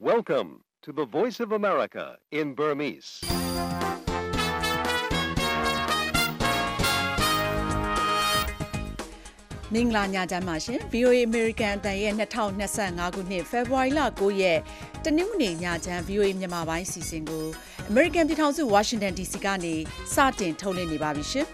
Welcome to the Voice of America in Burmese. ။မင်္ဂလာညချမ်းပါရှင် VOA American အတန်ရဲ့2025ခုနှစ် February လ9ရက်တနင်္ဂနွေညချမ်း VOA မြန်မာပိုင်းစီစဉ်ကို American ပြည်ထောင်စု Washington DC ကနေစတင်ထုတ်လွှင့်နေပါပြီရှင်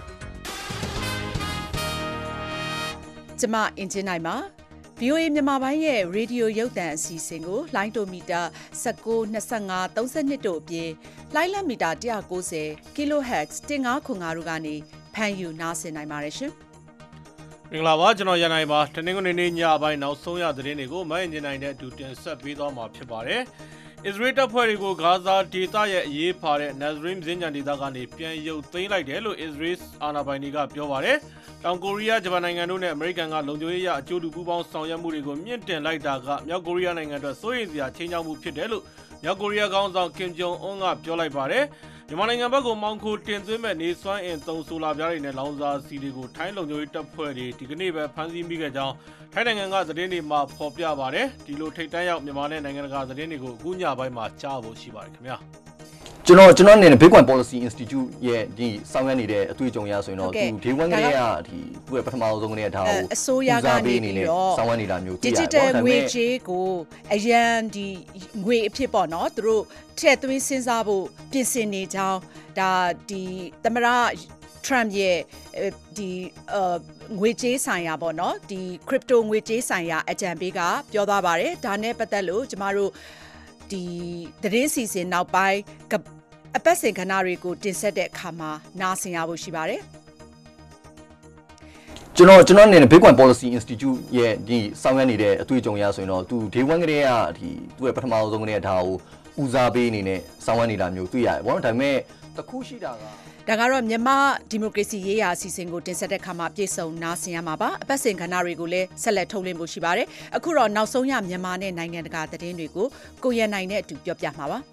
။ကျွန်မအင်ဂျင်နိုင်ပါVOA မြန်မာပိုင်းရဲ့ Radio ရုပ်သံအစီအစဉ်ကိုလိုင်းတိုမီတာ19 25 32တို့အပြင်လိုင်းလမီတာ190 kHz 1505တို့ကနေဖမ်းယူနားဆင်နိုင်ပါတယ်ရှင်။မင်္ဂလာပါကျွန်တော်ရန်နိုင်ပါတနင်္ဂနွေနေ့ညပိုင်းနောက်ဆုံးရသတင်းတွေကိုမအင်ဂျင်နိုင်တဲ့အတူတင်ဆက်ပေးသွားမှာဖြစ်ပါတယ်။အစ္စရေးတပ်ဖွဲ့တွေကိုဂါဇာဒေသရဲ့အရေးပါတဲ့ Nazrim ဇင်းညံဒေသကနေပြန်ရုပ်သိမ်းလိုက်တယ်လို့အစ္စရေးအာဏာပိုင်တွေကပြောပါတယ်။တောင်ကိုရီးယားဂျပန်နိုင်ငံတို့နဲ့အမေရိကန်ကလုံခြုံရေးအကျိုးတူပူးပေါင်းဆောင်ရွက်မှုတွေကိုမြင့်တင်လိုက်တာကမြောက်ကိုရီးယားနိုင်ငံအတွက်စိုးရိမ်စရာချိန်ချောက်မှုဖြစ်တယ်လို့မြောက်ကိုရီးယားခေါင်းဆောင်ကင်ဂျုံအွန်းကပြောလိုက်ပါတယ်။မြန်မာနိုင်ငံဘက်ကိုမောင်းခိုတင်သွင်းမဲ့နေစွမ်းအင်သုံးဆိုလာပြားတွေနဲ့လောင်စာဆီတွေကိုထိုင်းလုံခြုံရေးတပ်ဖွဲ့တွေဒီကနေ့ပဲဖမ်းဆီးမိခဲ့ကြောင်းထိုင်းနိုင်ငံကသတင်းတွေမှာဖော်ပြပါတယ်ဒီလိုထိတ်တန့်ရောက်မြန်မာနဲ့နိုင်ငံတကာသတင်းတွေကိုအခုညပိုင်းမှာကြားဖို့ရှိပါတယ်ခင်ဗျာကျွန်တော်အနေနဲ့ Bitcoin Policy Institute ရဲ့ဒီဆောင်ရွက်နေတဲ့အတွေ့အကြုံရဆိုရင်တော့ဒီ Day 1 ကလေးကဒီသူ့ရဲ့ပထမဆုံးကလေးကဒါကိုအစိုးရကနေပြီးတော့ဆောင်ရွက်နေတာမျိုးသိရတယ် Digital ငွေကြေးကိုအရန်ဒီငွေအဖြစ်ပေါ့နော်သူတို့ထည့်သွင်းစဉ်းစားဖို့ပြင်ဆင်နေကြောင်းဒါဒီသမရTrump ရဲ့ဒီငွေကြေးဆိုင်ရာပေါ့နော်ဒီ crypto ငွေကြေးဆိုင်ရာအကြံပေးကပြောသွားပါတယ်ဒါနဲ့ပတ်သက်လို့ကျမတို့ဒီသတင်းစီစဉ်နောက်ပိုင်းအပတ်စဉ်ကဏ္ဍတွေကိုတင်ဆက်တဲ့အခါမှာနားဆင်ရဖို့ရှိပါတယ်ကျွန်တော်အနေနဲ့ Bitcoin Policy Institute ရဲ့ဒီဆောင်ရွက်နေတဲ့အတွေ့အကြုံရဆိုရင်တော့သူ Day 1 ကလေးကဒီသူ့ရဲ့ပထမဆုံးကလေးကဒါကိုဦးစားပေးအနေနဲ့ဆောင်ရွက်နေတာမျိုးတွေ့ရတယ်ပေါ့နော်ဒါပေမဲ့တခုရှိတာကဒါကတော့မြန်မာဒီမိုကရေစီရေးရာအစီအစဉ်ကိုတင်ဆက်တဲ့အခါမှာပြည်စုံနားဆင်ရမှာပါအပတ်စဉ်ကဏ္ဍတွေကိုလည်းဆက်လက်ထုတ်လွှင့်ဖို့ရှိပါတယ်အခုတော့နောက်ဆုံးရမြန်မာနဲ့နိုင်ငံတကာသတင်းတွေကိုကိုရန်နိုင်နဲ့အတူပြောပြမှာပါ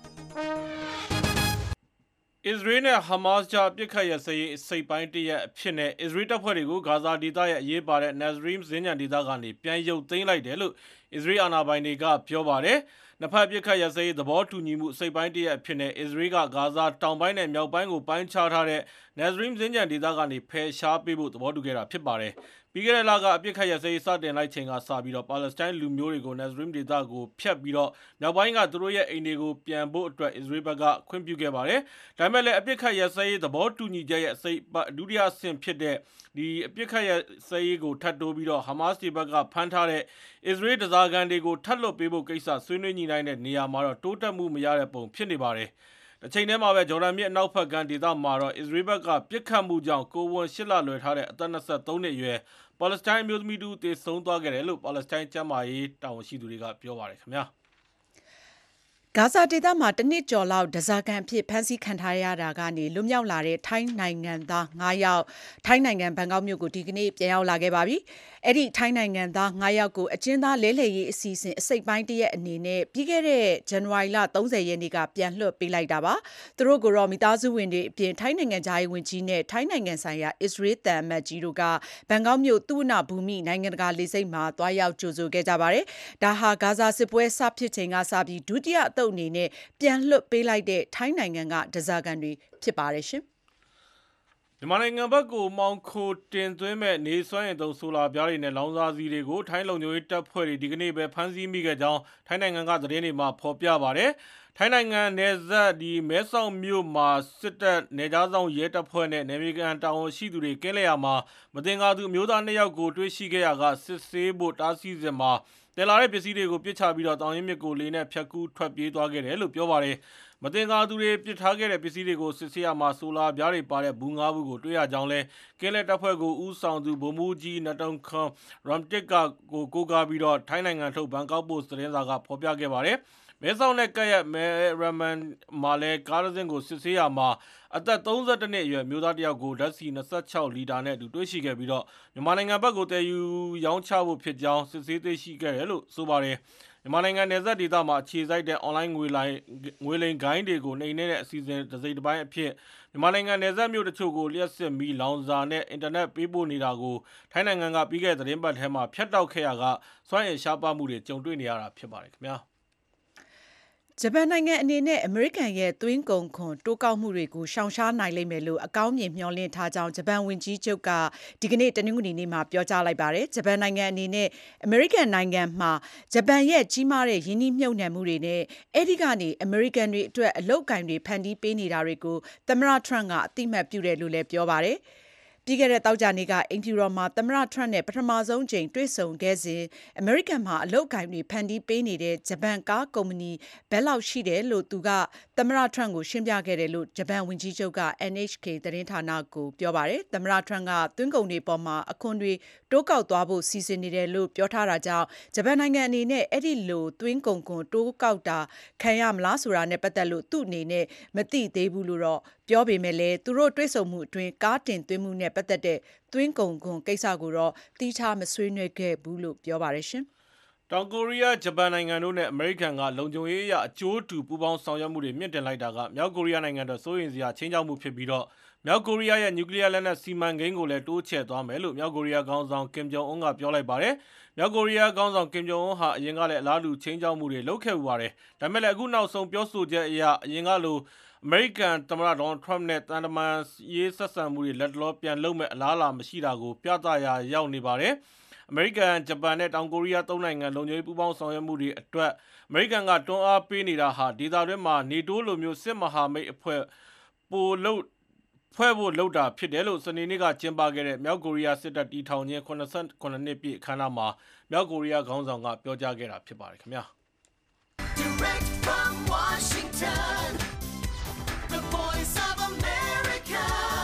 အစ္စရေးနဲ့ဟာမတ်စ်ကြားပြစ်ခတ်ရစရေးစိတ်ပိုင်းတရက်အဖြစ်နဲ့အစ္စရေးတပ်ဖွဲ့တွေကိုဂါဇာဒေသရဲ့အရေးပါတဲ့ Nazrim ဇင်းညံဒေသကနေပြန်ရုပ်သိမ်းလိုက်တယ်လို့အစ္စရေးအာဏာပိုင်တွေကပြောပါတယ်နှစ်ဖက်ပြစ်ခတ်ရစရေးသဘောတူညီမှုစိတ်ပိုင်းတရက်အဖြစ်နဲ့အစ္စရေးကဂါဇာတောင်ပိုင်းနဲ့မြောက်ပိုင်းကိုပိုင်းခြားထားတဲ့ Nazrim ဇင်းညံဒေသကနေဖယ်ရှားပေးဖို့သဘောတူခဲ့တာဖြစ်ပါတယ်ပြီးခဲ့တဲ့လကအပြစ်ခတ်ရစရေးစတင်လိုက်ချိန်ကစပြီးတော့ပါလက်စတိုင်းလူမျိုးတွေကို Nazrim ဒေသကိုဖျက်ပြီးတော့မြောက်ပိုင်းကသူတို့ရဲ့အိမ်တွေကိုပြန်ဖို့အတွက်အစ္စရေးဘက်ကခွင့်ပြုခဲ့ပါတယ်ဒါပေမဲ့လည်းအပြစ်ခတ်ရစရေးသဘောတူညီချက်ရဲ့ဒုတိယအဆင့်ဖြစ်တဲ့ဒီအပြစ်ခတ်ရစရေးကိုထပ်တိုးပြီးတော့ဟာမတ်စ်ဘက်ကဖမ်းထားတဲ့အစ္စရေးဒဇာကန်တွေကိုထပ်လွတ်ပေးဖို့ကိစ္စဆွေးနွေးညှိနှိုင်းတဲ့နေရာမှာတော့တိုးတက်မှုမရတဲ့ပုံဖြစ်နေပါတယ်တစ်ချိန်တည်းမှာပဲဂျော်ဒန်မြစ်အနောက်ဘက်ကဒေသမှာတော့အစ္စရေးဘက်ကပြစ်ခတ်မှုကြောင့်ကိုဝန်8လလွယ်ထားတဲ့အသက်23နှစ်အရွယ်ပါလက်စတိုင်းအမျိုးသမီးတို့တေဆုံးသွားခဲ့တယ်လို့ပါလက်စတိုင်းကျန်းမာရေးတာဝန်ရှိသူတွေကပြောပါတယ်ခင်ဗျာဂါဇာဒေသမှာတနစ်ကျော်လောက်ဒဇာကန်အဖြစ်ဖမ်းဆီးခံထားရတာကနေလွတ်မြောက်လာတဲ့ထိုင်းနိုင်ငံသား9ယောက်ထိုင်းနိုင်ငံဘန်ကောက်မြို့ကိုဒီကနေ့ပြန်ရောက်လာခဲ့ပါပြီ။အဲ့ဒီထိုင်းနိုင်ငံသား9ယောက်ကိုအကျဉ်းသားလဲလှယ်ရေးအစီအစဉ်အစိတ်ပိုင်းတရက်အနေနဲ့ပြီးခဲ့တဲ့ဇန်နဝါရီလ30ရက်နေ့ကပြန်လွှတ်ပေးလိုက်တာပါ။သူတို့ကိုတော့မိသားစုဝင်တွေအပြင်ထိုင်းနိုင်ငံသားရေးဝန်ကြီးနဲ့ထိုင်းနိုင်ငံဆိုင်ရာအစ္စရေးတန်မတ်ကြီးတို့ကဘန်ကောက်မြို့သုဝဏဘူမိနိုင်ငံတကာလေဆိပ်မှာတွားရောက်ကြိုဆိုခဲ့ကြပါတယ်။ဒါဟာဂါဇာစစ်ပွဲစဖြစ်ချိန်ကစပြီးဒုတိယအသုတ်အနေနဲ့ပြန်လွှတ်ပေးလိုက်တဲ့ထိုင်းနိုင်ငံကဒဇာကန်တွေဖြစ်ပါတယ်ရှင်မြန်မာနိုင်ငံဘက်ကိုမောင်းခိုတင်သွင်းမဲ့နေစွမ်းအင်သုံးဆိုလာပြားတွေနဲ့လောင်စာဆီတွေကိုထိုင်းလုံခြုံရေးတပ်ဖွဲ့တွေဒီကနေ့ပဲဖမ်းဆီးမိခဲ့ကြောင်းထိုင်းနိုင်ငံကသတင်းတွေမှာဖော်ပြပါတယ်ထိုင်းနိုင်ငံနယ်စပ်ဒီမဲဆောက်မြို့မှာစစ်တပ်နယ်ခြားစောင့်ရဲတပ်ဖွဲ့နဲ့နယ်မြေခံတာဝန်ရှိသူတွေကင်းလျာမှာမတင်ကားသူမျိုးသား2ယောက်ကိုတွေ့ရှိခဲ့ရကစစ်ဆေးဖို့တားဆီးစဉ်မှာတယ်လာတဲ့ပစ္စည်းတွေကိုပြစ်ချပြီးတော့တောင်ရင်မြစ်ကိုလေနဲ့ဖြတ်ကူးထွက်ပြေးသွားခဲ့တယ်လို့ပြောပါတယ်မတင်ကားသူတွေပြစ်ထားခဲ့တဲ့ပစ္စည်းတွေကိုစစ်ဆေးရမှာဆိုလာပြားတွေပါတဲ့ဘူး၅ဘူးကိုတွေ့ရကြောင်းလဲကင်းလက်တပ်ဖွဲ့ကိုဦးဆောင်သူဗိုလ်မှူးကြီးနတုံခွန်ရမ်တစ်ကကိုကားပြီးတော့ထိုင်းနိုင်ငံထုတ်ဘန်ကောက်ပို့စ်သတင်းစာကဖော်ပြခဲ့ပါတယ်မဲဆောက်နဲ့ကက်ရက်မဲရမန်မာလဲကားတစ်စင်းကိုစစ်ဆေးရမှာအသက်32နှစ်အရွယ်မျိုးသားတစ်ယောက်ကိုဓာတ်ဆီ26လီတာနဲ့အတူတွေ့ရှိခဲ့ပြီးတော့မြန်မာနိုင်ငံဘက်ကိုတည်ယူရောင်းချဖို့ဖြစ်ကြောင်းစစ်ဆေးသိရှိခဲ့တယ်လို့ဆိုပါတယ်မြန်မာနိုင်ငံနယ်စပ်ဒေသမှာအခြေစိုက်တဲ့ online ငွေလိမ်ဂိုင်းတွေကိုနှိမ်နင်းတဲ့အစီအစဉ်တစ်စိတ်တစ်ပိုင်းအဖြစ်မြန်မာနိုင်ငံနယ်စပ်မြို့တချို့ကိုလျှက်စစ်မီလောင်စာနဲ့အင်တာနက်ပေးပို့နေတာကိုထိုင်းနိုင်ငံကပြီးခဲ့တဲ့သတင်းပတ်ထဲမှာဖျက်တောက်ခဲ့ရကစွမ်းအင်ရှားပါမှုတွေကြုံတွေ့နေရတာဖြစ်ပါတယ်ခင်ဗျာဂျပန်နိုင်ငံအနေနဲ့အမေရိကန်ရဲ့သွင်းကုန်ခွန်တိုးကောက်မှုတွေကိုရှောင်ရှားနိုင်လိမ့်မယ်လို့အကောင်းမြင်မျှော်လင့်ထားကြောင်းဂျပန်ဝန်ကြီးချုပ်ကဒီကနေ့တနင်္ဂနွေနေ့မှာပြောကြားလိုက်ပါတယ်။ဂျပန်နိုင်ငံအနေနဲ့အမေရိကန်နိုင်ငံမှာဂျပန်ရဲ့ကြီးမားတဲ့ယင်းနှိမ့်မြုပ်နှံမှုတွေနဲ့အဲဒီကနေအမေရိကန်တွေအတွက်အလုပ်အကင်တွေဖန်တီးပေးနေတာတွေကိုသမ္မတထရန့်ကအသိအမှတ်ပြုတယ်လို့လည်းပြောပါတယ်။ပြီးခဲ့တဲ့သောကြာနေ့ကအိမ်ဖြူတော်မှာသမ္မတထရန့်နဲ့ပထမဆုံးချိန်တွေ့ဆုံခဲ့စဉ်အမေရိကန်မှာအလုပ်အကင်တွေဖန်တီးပေးနေတဲ့ဂျပန်ကားကုမ္ပဏီဘယ်လောက်ရှိတယ်လို့သူကသမ္မတထရန့်ကိုရှင်းပြခဲ့တယ်လို့ဂျပန်ဝန်ကြီးချုပ်က NHK သတင်းဌာနကိုပြောပါတယ်။သမ္မတထရန့်ကသွင်းကုန်တွေပေါ်မှာအခွန်တွေတိုးကောက်သွားဖို့စီစဉ်နေတယ်လို့ပြောထားတာကြောင့်ဂျပန်နိုင်ငံအနေနဲ့အဲ့ဒီလိုသွင်းကုန်ခွန်တိုးကောက်တာခံရမလားဆိုတာနဲ့ပတ်သက်လို့သူ့အနေနဲ့မသိသေးဘူးလို့တော့ပြောပေမဲ့လည်းသူတို့တွေ့ဆုံမှုအတွင်းကားတင်သွင်းမှုနဲ့ပတ်သက်တဲ့သွင်းကုန်ခွန်ကိစ္စကိုတော့သီးခြားမဆွေးနွေးခဲ့ဘူးလို့ပြောပါတယ်ရှင်။တောင်ကိုရီးယားဂျပန်နိုင်ငံတို့နဲ့အမေရိကန်ကလုံခြုံရေးအရအကျိုးတူပူးပေါင်းဆောင်ရွက်မှုတွေမြင့်တင်လိုက်တာကမြောက်ကိုရီးယားနိုင်ငံတို့စိုးရိမ်စရာချင်းချောက်မှုဖြစ်ပြီးတော့မြောက်ကိုရီးယားရဲ့နျူကလ িয়ার လက်နက်စီမံကိန်းကိုလည်းတိုးချဲ့သွားမယ်လို့မြောက်ကိုရီးယားခေါင်းဆောင်ကင်ဂျုံအွန်းကပြောလိုက်ပါတယ်။မြောက်ကိုရီးယားခေါင်းဆောင်ကင်ဂျုံအွန်းဟာအရင်ကလည်းအလားတူချင်းချောက်မှုတွေလုပ်ခဲ့ပါတယ်။ဒါပေမဲ့လည်းအခုနောက်ဆုံးပြောဆိုချက်အရအရင်ကလိုအမေရိကန်သမ္မတဒေါ်နယ်ထရမ့်နဲ့တန်တမန်ရေးဆက်ဆံမှုတွေလက်တလောပြန်လုပ်မဲ့အလားအလာမရှိတာကိုပြသရာရောက်နေပါတယ်။အမေရိကန်ဂျပန်နဲ့တောင်ကိုရီးယားသုံးနိုင်ငံလုံခြုံရေးပူးပေါင်းဆောင်ရွက်မှုတွေအတွက်အမေရိကန်ကတွန်းအားပေးနေတာဟာဒေသတွင်းမှာနေတိုးလိုမျိုးစစ်မဟာမိတ်အဖွဲ့ပိုလို့ဖွဲ့ဖို့လုပ်တာဖြစ်တယ်လို့စနေနေ့ကကျင်းပခဲ့တဲ့မြောက်ကိုရီးယားစစ်တပ်တီထောင်ခြင်း89နှစ်ပြည့်အခမ်းအနားမှာမြောက်ကိုရီးယားခေါင်းဆောင်ကပြောကြားခဲ့တာဖြစ်ပါတယ်ခင်ဗျာ Direct from Washington The Voice of America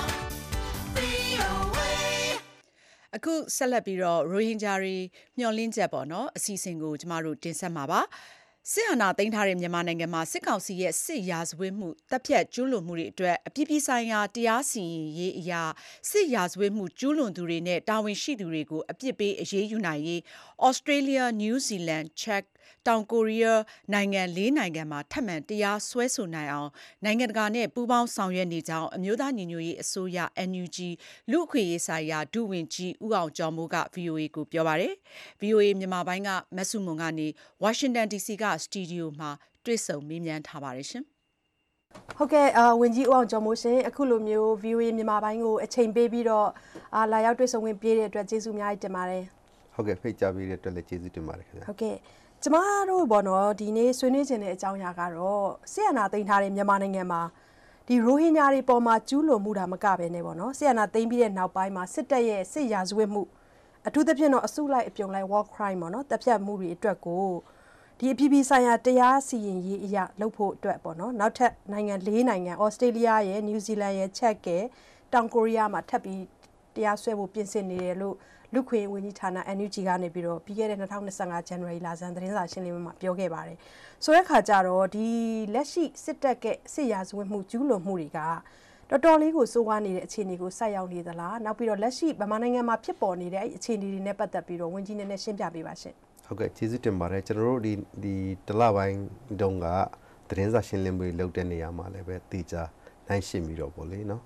VOA အခုဆက်လက်ပြီးတော့ရိုဟင်ဂျာတွေမျှော်လင့်ချက်ပေါ့နော်အစီအစဉ်ကိုကျမတို့တင်ဆက်မှာပါစစ်အာဏာသိမ်းထားတဲ့မြန်မာနိုင်ငံမှာစစ်ကောင်စီရဲ့စစ်ရာဇဝတ်မှုတပ်ဖြတ်ကျူးလွန်မှုတွေအတွက်အပြည်ပြည်ဆိုင်ရာတရားစီရင်ရေးအရာစစ်ရာဇဝတ်မှုကျူးလွန်သူတွေနဲ့တာဝန်ရှိသူတွေကိုအပြစ်ပေးအရေးယူနိုင်ရေးဩစတြေးလျ၊နယူးဇီလန်၊ချက်တောင်ကိုရီးယားနိုင်ငံ၄နိုင်ငံမှာထပ်မံတရားစွဲဆိုနိုင်အောင်နိုင်ငံတကာနဲ့ပူးပေါင်းဆောင်ရွက်နေကြောင်းအမျိုးသားညီညွတ်ရေးအစိုးရ NUG လူ့အခွင့်အရေးဆိုင်ရာဒုဝန်ကြီးဦးအောင်ကျော်မိုးက VOA ကိုပြောပါတယ်။ VOA မြန်မာပိုင်းကမဆုမွန်ကနေဝါရှင်တန် DC ကစတူဒီယိုမှာတွေ့ဆုံမေးမြန်းထားပါတယ်ရှင်။ဟုတ်ကဲ့ဝန်ကြီးဦးအောင်ကျော်မိုးရှင်အခုလိုမျိုး VOA မြန်မာပိုင်းကိုအချိန်ပေးပြီးတော့လာရောက်တွေ့ဆုံဝင်ပြေးတဲ့အတွက်ကျေးဇူးအများကြီးတင်ပါတယ်။ဟုတ်ကဲ့ဖိတ်ကြားပေးတဲ့အတွက်လည်းကျေးဇူးတင်ပါတယ်ခင်ဗျာ။ဟုတ်ကဲ့ကျမတို့ပေါ့နော်ဒီနေ့ဆွေးနွေးခြင်းတဲ့အကြောင်းအရာကတော့ဆီယနာသိမ်းထားတဲ့မြန်မာနိုင်ငံမှာဒီရိုဟင်ဂျာတွေပေါ်မှာကျူးလွန်မှုတာမကပဲねပေါ့နော်ဆီယနာသိမ်းပြီးတဲ့နောက်ပိုင်းမှာစစ်တပ်ရဲ့စစ်ရာဇဝတ်မှုအထူးသဖြင့်တော့အစုလိုက်အပြုံလိုက် war crime ပေါ့နော်တပ်ဖြတ်မှုတွေအတွက်ကိုဒီအပြည်ပြည်ဆိုင်ရာတရားစီရင်ရေးအရာလုပ်ဖို့အတွက်ပေါ့နော်နောက်ထပ်နိုင်ငံ၄နိုင်ငံဩစတြေးလျရဲ့နယူးဇီလန်ရဲ့ချက်ရဲ့တောင်ကိုရီးယားမှာထပ်ပြီးတရားစွဲဖို့ပြင်ဆင်နေတယ်လို့လူခွင့်ဝန်ကြီးဌာန NUG ကနေပြီးတော့ပြီးခဲ့တဲ့2025 January လဆန်းသတင်းစာရှင်းလင်းပွဲမှာပြောခဲ့ပါတယ်ဆိုတဲ့ခါကျတော့ဒီလက်ရှိစစ်တပ်ကစစ်ရာဇဝတ်မှုကျူးလွန်မှုတွေကတော်တော်လေးကိုစိုးဝါးနေတဲ့အခြေအနေကိုဆက်ရောက်နေသလားနောက်ပြီးတော့လက်ရှိဗမာနိုင်ငံမှာဖြစ်ပေါ်နေတဲ့အဲ့အခြေအနေတွေနဲ့ပတ်သက်ပြီးတော့ဝန်ကြီးနည်းနည်းရှင်းပြပေးပါရှင်ဟုတ်ကဲ့ကျေးဇူးတင်ပါတယ်ကျွန်တော်တို့ဒီတလပိုင်းတုန်းကသတင်းစာရှင်းလင်းပွဲလုပ်တဲ့နေရာမှာလည်းပဲတေချာနိုင်ရှင်းပြီးတော့ပေါ့လေနော်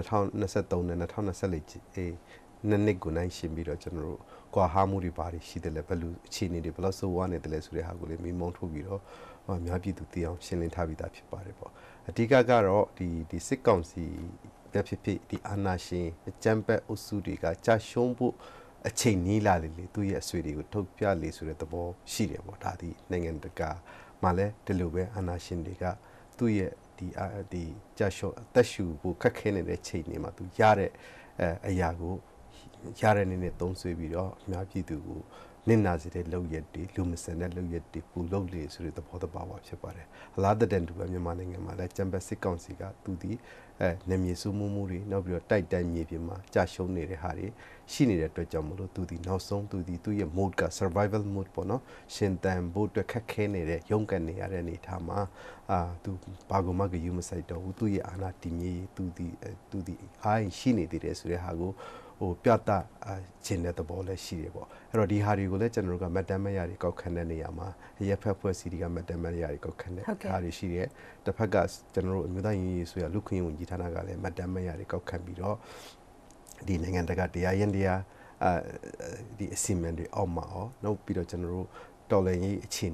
2023နဲ့2024နှစ်ကိုနိုင်ရှင်းပြီးတော့ကျွန်တော်တို့ကွာဟာမှုတွေပါတယ်ရှိတယ်လေဘယ်လိုအခြေအနေတွေဘယ်လောက်ဆိုးဝါးနေတယ်လဲဆိုတဲ့ဟာကိုလည်းမိမုံထုတ်ပြီးတော့အများပြည်သူသိအောင်ရှင်းလင်းထားပြီးသားဖြစ်ပါတယ်ပေါ့အဓိကကတော့ဒီစစ်ကောင်စီပဲဖြစ်ဖြစ်ဒီအာဏာရှင်အကြမ်းဖက်အုပ်စုတွေကကြာရှုံးဖို့အချိန်နီးလာလေသူ့ရဲ့အဆွေတွေကိုထုတ်ပြလေဆိုတဲ့သဘောရှိတယ်ပေါ့ဒါဒီနိုင်ငံတကာမှာလည်းဒီလိုပဲအာဏာရှင်တွေကသူ့ရဲ့ဒီကြာရှုံးအသက်ရှူဖို့ခက်ခဲနေတဲ့ချိန်တွေမှာသူရတဲ့အရာကိုရတဲ့နေနဲ့သုံးဆွေးပြီးတော့အများပြည်သူကိုနစ်နာစေတဲ့လုပ်ရက်တွေလူမဆန်တဲ့လုပ်ရက်တွေပူလုပ်လေဆိုတဲ့သဘောတဘာဝဖြစ်ပါတယ်အလားတူတူပဲမြန်မာနိုင်ငံမှာလည်းကျမ်းပတ်စစ်ကောင်စီကသူဒီနေမြေစုမှုတွေနောက်ပြီးတော့တိုက်တိုင်းမြေပြင်မှာကြာရှုံးနေတဲ့ဟာတွေရှိနေတဲ့အတွက်ကြောင့်မလို့သူဒီနောက်ဆုံးသူ့ရဲ့ mode က survival mode ပေါ့နော်ရှင်တန်ဖို့အတွက်ခက်ခဲနေတဲ့ရုန်းကန်နေရတဲ့အနေအထားမှာသူဘာကမှယူမဆိုင်တော့ဘူးသူ့ရဲ့အာဏာတည်မြဲသူဒီအားရှိနေသေးတယ်ဆိုတဲ့ဟာကိုပြတာခြင်းတဲ့သဘောလည်းရှိတယ်ပေါ့အဲ့တော့ဒီဟာတွေကိုလည်းကျွန်တော်တို့ကမတ်တမ်းမရတွေကောက်ခံတဲ့နေရာမှာရပ်ဖက်ဖွဲ့စည်းတွေကမတ်တမ်းမရတွေကောက်ခံတဲ့ဟာတွေရှိတယ်တစ်ဖက်ကကျွန်တော်တို့အမျိုးသားညီညွတ်ရေးဆိုရလူခွင့်ဝန်ကြီးဌာနကလည်းမတ်တမ်းမရတွေကောက်ခံပြီးတော့ဒီနိုင်ငံတကာတရားရင်တရားဒီအစီအမံတွေအောက်မှာနောက်ပြီးတော့ကျွန်တော်တို့တော်လှန်ရေးအခြေအနေ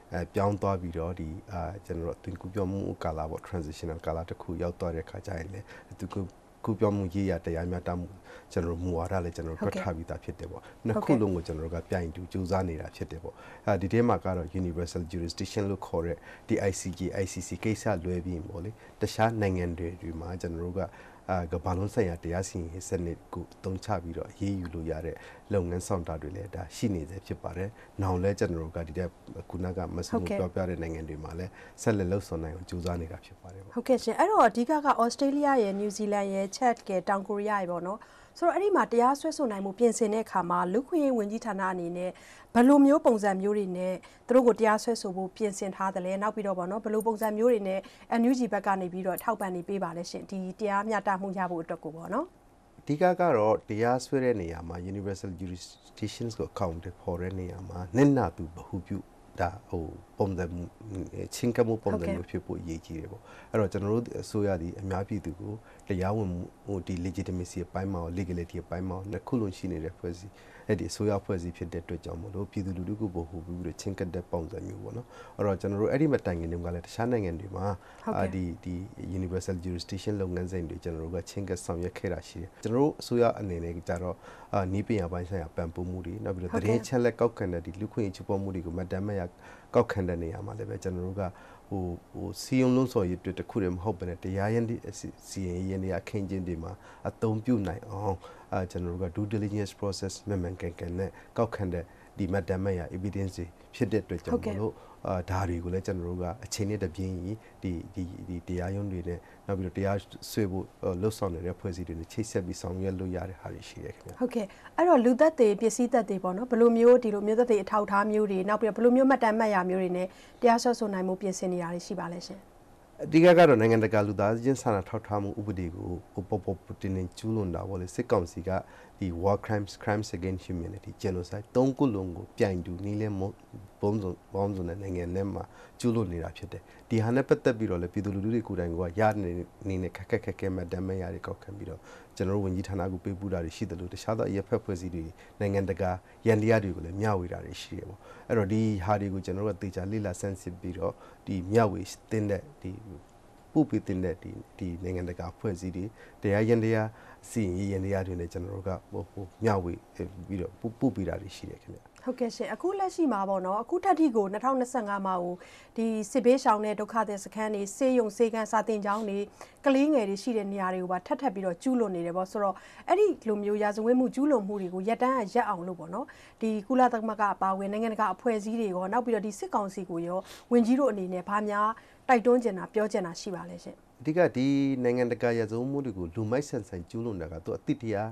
ပြောင်းသွားပြီးတော့ဒီကျွန်တော်တို့တင်ကူပြောမှုကာလပေါ့ transitional ကာလတစ်ခုရောက်သွားတဲ့ခါကျရင်လေသူကူပြောမှုရေးရတရားမျှတမှုကျွန်တော်မူဝါဒလည်းကျွန်တော်တွက်ထားပြီးသားဖြစ်တယ်ပေါ့နှစ်ခုလုံးကိုကျွန်တော်တို့ကပြိုင်တူစူးစမ်းနေတာဖြစ်တယ်ပေါ့ဒီထဲမှာကတော့ universal jurisdiction လို့ခေါ်တဲ့ဒီ ICJ ICC ကိစ္စလွဲပြီးပေါ့လေတခြားနိုင်ငံတွေမှာကျွန်တော်တို့ကကဘာလုံးဆိုင်ရာတရားစီရင်စနစ်ကိုတုံးချပြီးတော့ရေးယူလို့ရတဲ့လုပ်ငန်းဆောင်တာတွေလည်းဒါရှိနေသေးဖြစ်ပါတယ်။နောက်လည်းကျွန်တော်တို့ကဒီတဲ့ခုနကမစမှုပြောပြတဲ့နိုင်ငံတွေမှာလည်းဆက်လက်လှုပ်ဆောင်နိုင်အောင်ကြိုးစားနေတာဖြစ်ပါတယ်ပေါ့။ဟုတ်ကဲ့ရှင်အဲ့တော့အဓိကဩစတြေးလျရဲ့နယူးဇီလန်ရဲ့ချက်ကတောင်ကိုရီးယားရဲ့ပေါ့နော်ဆိုတော့အဲ့ဒီမှာတရားစွဲဆိုနိုင်မှုပြင်ဆင်တဲ့အခါမှာလူခွင့်ရေးဝန်ကြီးဌာနအနေနဲ့ဘယ်လိုမျိုးပုံစံမျိုးတွေနဲ့သူတို့ကိုတရားစွဲဆိုဖို့ပြင်ဆင်ထားတယ်လဲနောက်ပြီးတော့ပေါ့နော်ဘယ်လိုပုံစံမျိုးတွေနဲ့ NUG ဘက်ကနေပြီးတော့ထောက်ပံ့နေပေးပါလဲရှင်ဒီတရားမျှတမှုရဖို့အတွက်ကိုပေါ့နော်အဓိကကတော့တရားစွဲတဲ့နေရာမှာ universal jurisdiction ကို account ဖော်တဲ့နေရာမှာနင့်နာသူဘဟုပြုဒါဟိုပုံစံချင်းကမှုပုံစံမျိုးဖြစ်ဖို့အရေးကြီးတယ်ပေါ့အဲ့တော့ကျွန်တော်တို့အစိုးရဒီအများပြည်သူကိုတရားဝင်ဟိုဒီ legitimacy အပိုင်းမှာ legality အပိုင်းမှာနှစ်ခုလုံးရှိနေတဲ့ဖွဲ့စည်းအဲ့ဒီအစိုးရဖွဲ့စည်းဖြစ်တဲ့အတွက်ကြောင့်မလို့ပြည်သူလူထုကိုပို့ပြီးတော့ချင်းကတဲ့ပုံစံမျိုးပေါ့နော်အဲ့တော့ကျွန်တော်တို့အဲ့ဒီမတိုင်ခင်တုန်းကလည်းတခြားနိုင်ငံတွေမှာဒီ universal jurisdiction လုပ်ငန်းစဉ်တွေကျွန်တော်တို့ကချင်းကဆောင်ရွက်ခဲ့တာရှိတယ်ကျွန်တော်တို့အစိုးရအနေနဲ့ကြတော့နီးပညာပိုင်းဆိုင်ရာပံ့ပိုးမှုတွေနောက်ပြီးတော့သတင်းချက်လက်ကောက်ခံတဲ့ဒီလူခွင့်ရေးချိုးဖောက်မှုတွေကိုမတမ်းမရကောက်ခံတဲ့နေရာမှာလည်းပဲကျွန်တော်တို့ကဟိုစီယုံလုံးစော်ရည်တခုတည်းမဟုတ်ဘဲနဲ့တရားရင်စီရင်ရအခင်းချင်းတွေမှာအသုံးပြုနိုင်အောင်ကျွန်တော်တို့က due diligence process မှန်ကန်နဲ့ကောက်ခံတဲ့ဒီမတမ်းမရ evidence ဖြစ်တဲ့အတွက်ကြောင့်မလို့ဒါတွေကိုလည်းကျွန်တော်တို့ကအချိန်နဲ့တပြင်းဒီတရားရုံးတွေနဲ့နောက်ပြီးတော့တရားဆွေးဖို့လှုပ်ဆောင်နေတဲ့ဖွဲ့စည်းတွေနဲ့ချိတ်ဆက်ပြီးဆောင်ရွက်လို့ရတဲ့ဟာတွေရှိတယ်ခင်ဗျဟုတ်ကဲ့အဲ့တော့လူသက်တွေပစ္စည်းသက်တွေပေါ့နော်ဘယ်လိုမျိုးဒီလိုမျိုးသက်တွေအထောက်အထားမျိုးတွေနောက်ပြီးတော့ဘယ်လိုမျိုးမှတ်တမ်းမှတ်ရမျိုးတွေနဲ့တရားစွဲဆိုနိုင်မှုပြင်ဆင်နေတာတွေရှိပါလဲရှင်အဓိကကတော့နိုင်ငံတကာလူသားချင်းစာနာထောက်ထားမှုဥပဒေကိုပေါ်တင်နေကျူးလွန်တာပေါ့လေစစ်ကောင်စီကဒီ war crimes against humanity genocide တုံးခုလုံးကိုပြိုင်တူနီးလဲပုံစုံတဲ့နိုင်ငံထဲမှာကျူးလွန်နေတာဖြစ်တယ်ဒီဟာနဲ့ပတ်သက်ပြီးတော့လေပြည်သူလူထုတွေကိုယ်တိုင်ကရနေနဲ့ခက်ခဲမှတ်တမ်းမရတွေကောက်ခံပြီးတော့ကျွန်တော်တို့ဝန်ကြီးဌာနကိုပေးပူတာတွေရှိတယ်လို့တခြားသောအရက်ဖက်ဖွဲ့စည်းတွေနိုင်ငံတကာရန်တရားတွေကိုလည်းမျှဝေတာတွေရှိတယ်ပေါ့အဲ့တော့ဒီဟာတွေကိုကျွန်တော်တို့ကတေချာလိလာဆန်းစစ်ပြီးတော့ဒီမျှဝေတင်တဲ့ဒီပုပ္ပိတင်တဲ့ဒီနိုင်ငံတကာဖွဲ့စည်းတွေတရားရန်တရားစီရင်ရန်တရားတွေနဲ့ကျွန်တော်တို့ကဟိုမျှဝေပြီးတော့ပုပ္ပိတာတွေရှိတယ်ခင်ဗျဟုတ်ကဲ့ရှင်အခုလက်ရှိမှာပေါ့နော်အခုထက်ထိကို2025မှာဟိုဒီစစ်ဘေးရှောင်တဲ့ဒုက္ခသည်စခန်းတွေစေယုံစေကန်းစာတင်ကျောင်းတွေကလေးငယ်တွေရှိတဲ့နေရာတွေကိုပါထပ်ပြီးတော့ကျူးလွန်နေတယ်ပေါ့ဆိုတော့အဲ့ဒီလိုမျိုးရာဇဝတ်မှုကျူးလွန်မှုတွေကိုရပ်တန်းရက်အောင်လို့ပေါ့နော်ဒီကုလသမဂ္ဂအပါအဝင်နိုင်ငံတကာအဖွဲ့အစည်းတွေရောနောက်ပြီးတော့ဒီစစ်ကောင်စီကိုရောဝင်ကြီးတို့အနေနဲ့ဗာများတိုက်တွန်းကျင်တာပြောကျင်တာရှိပါလဲရှင်အဓိကဒီနိုင်ငံတကာရာဇဝတ်မှုတွေကိုလူမိုက်ဆန်ဆန်ကျူးလွန်တာကတော့အတိတရား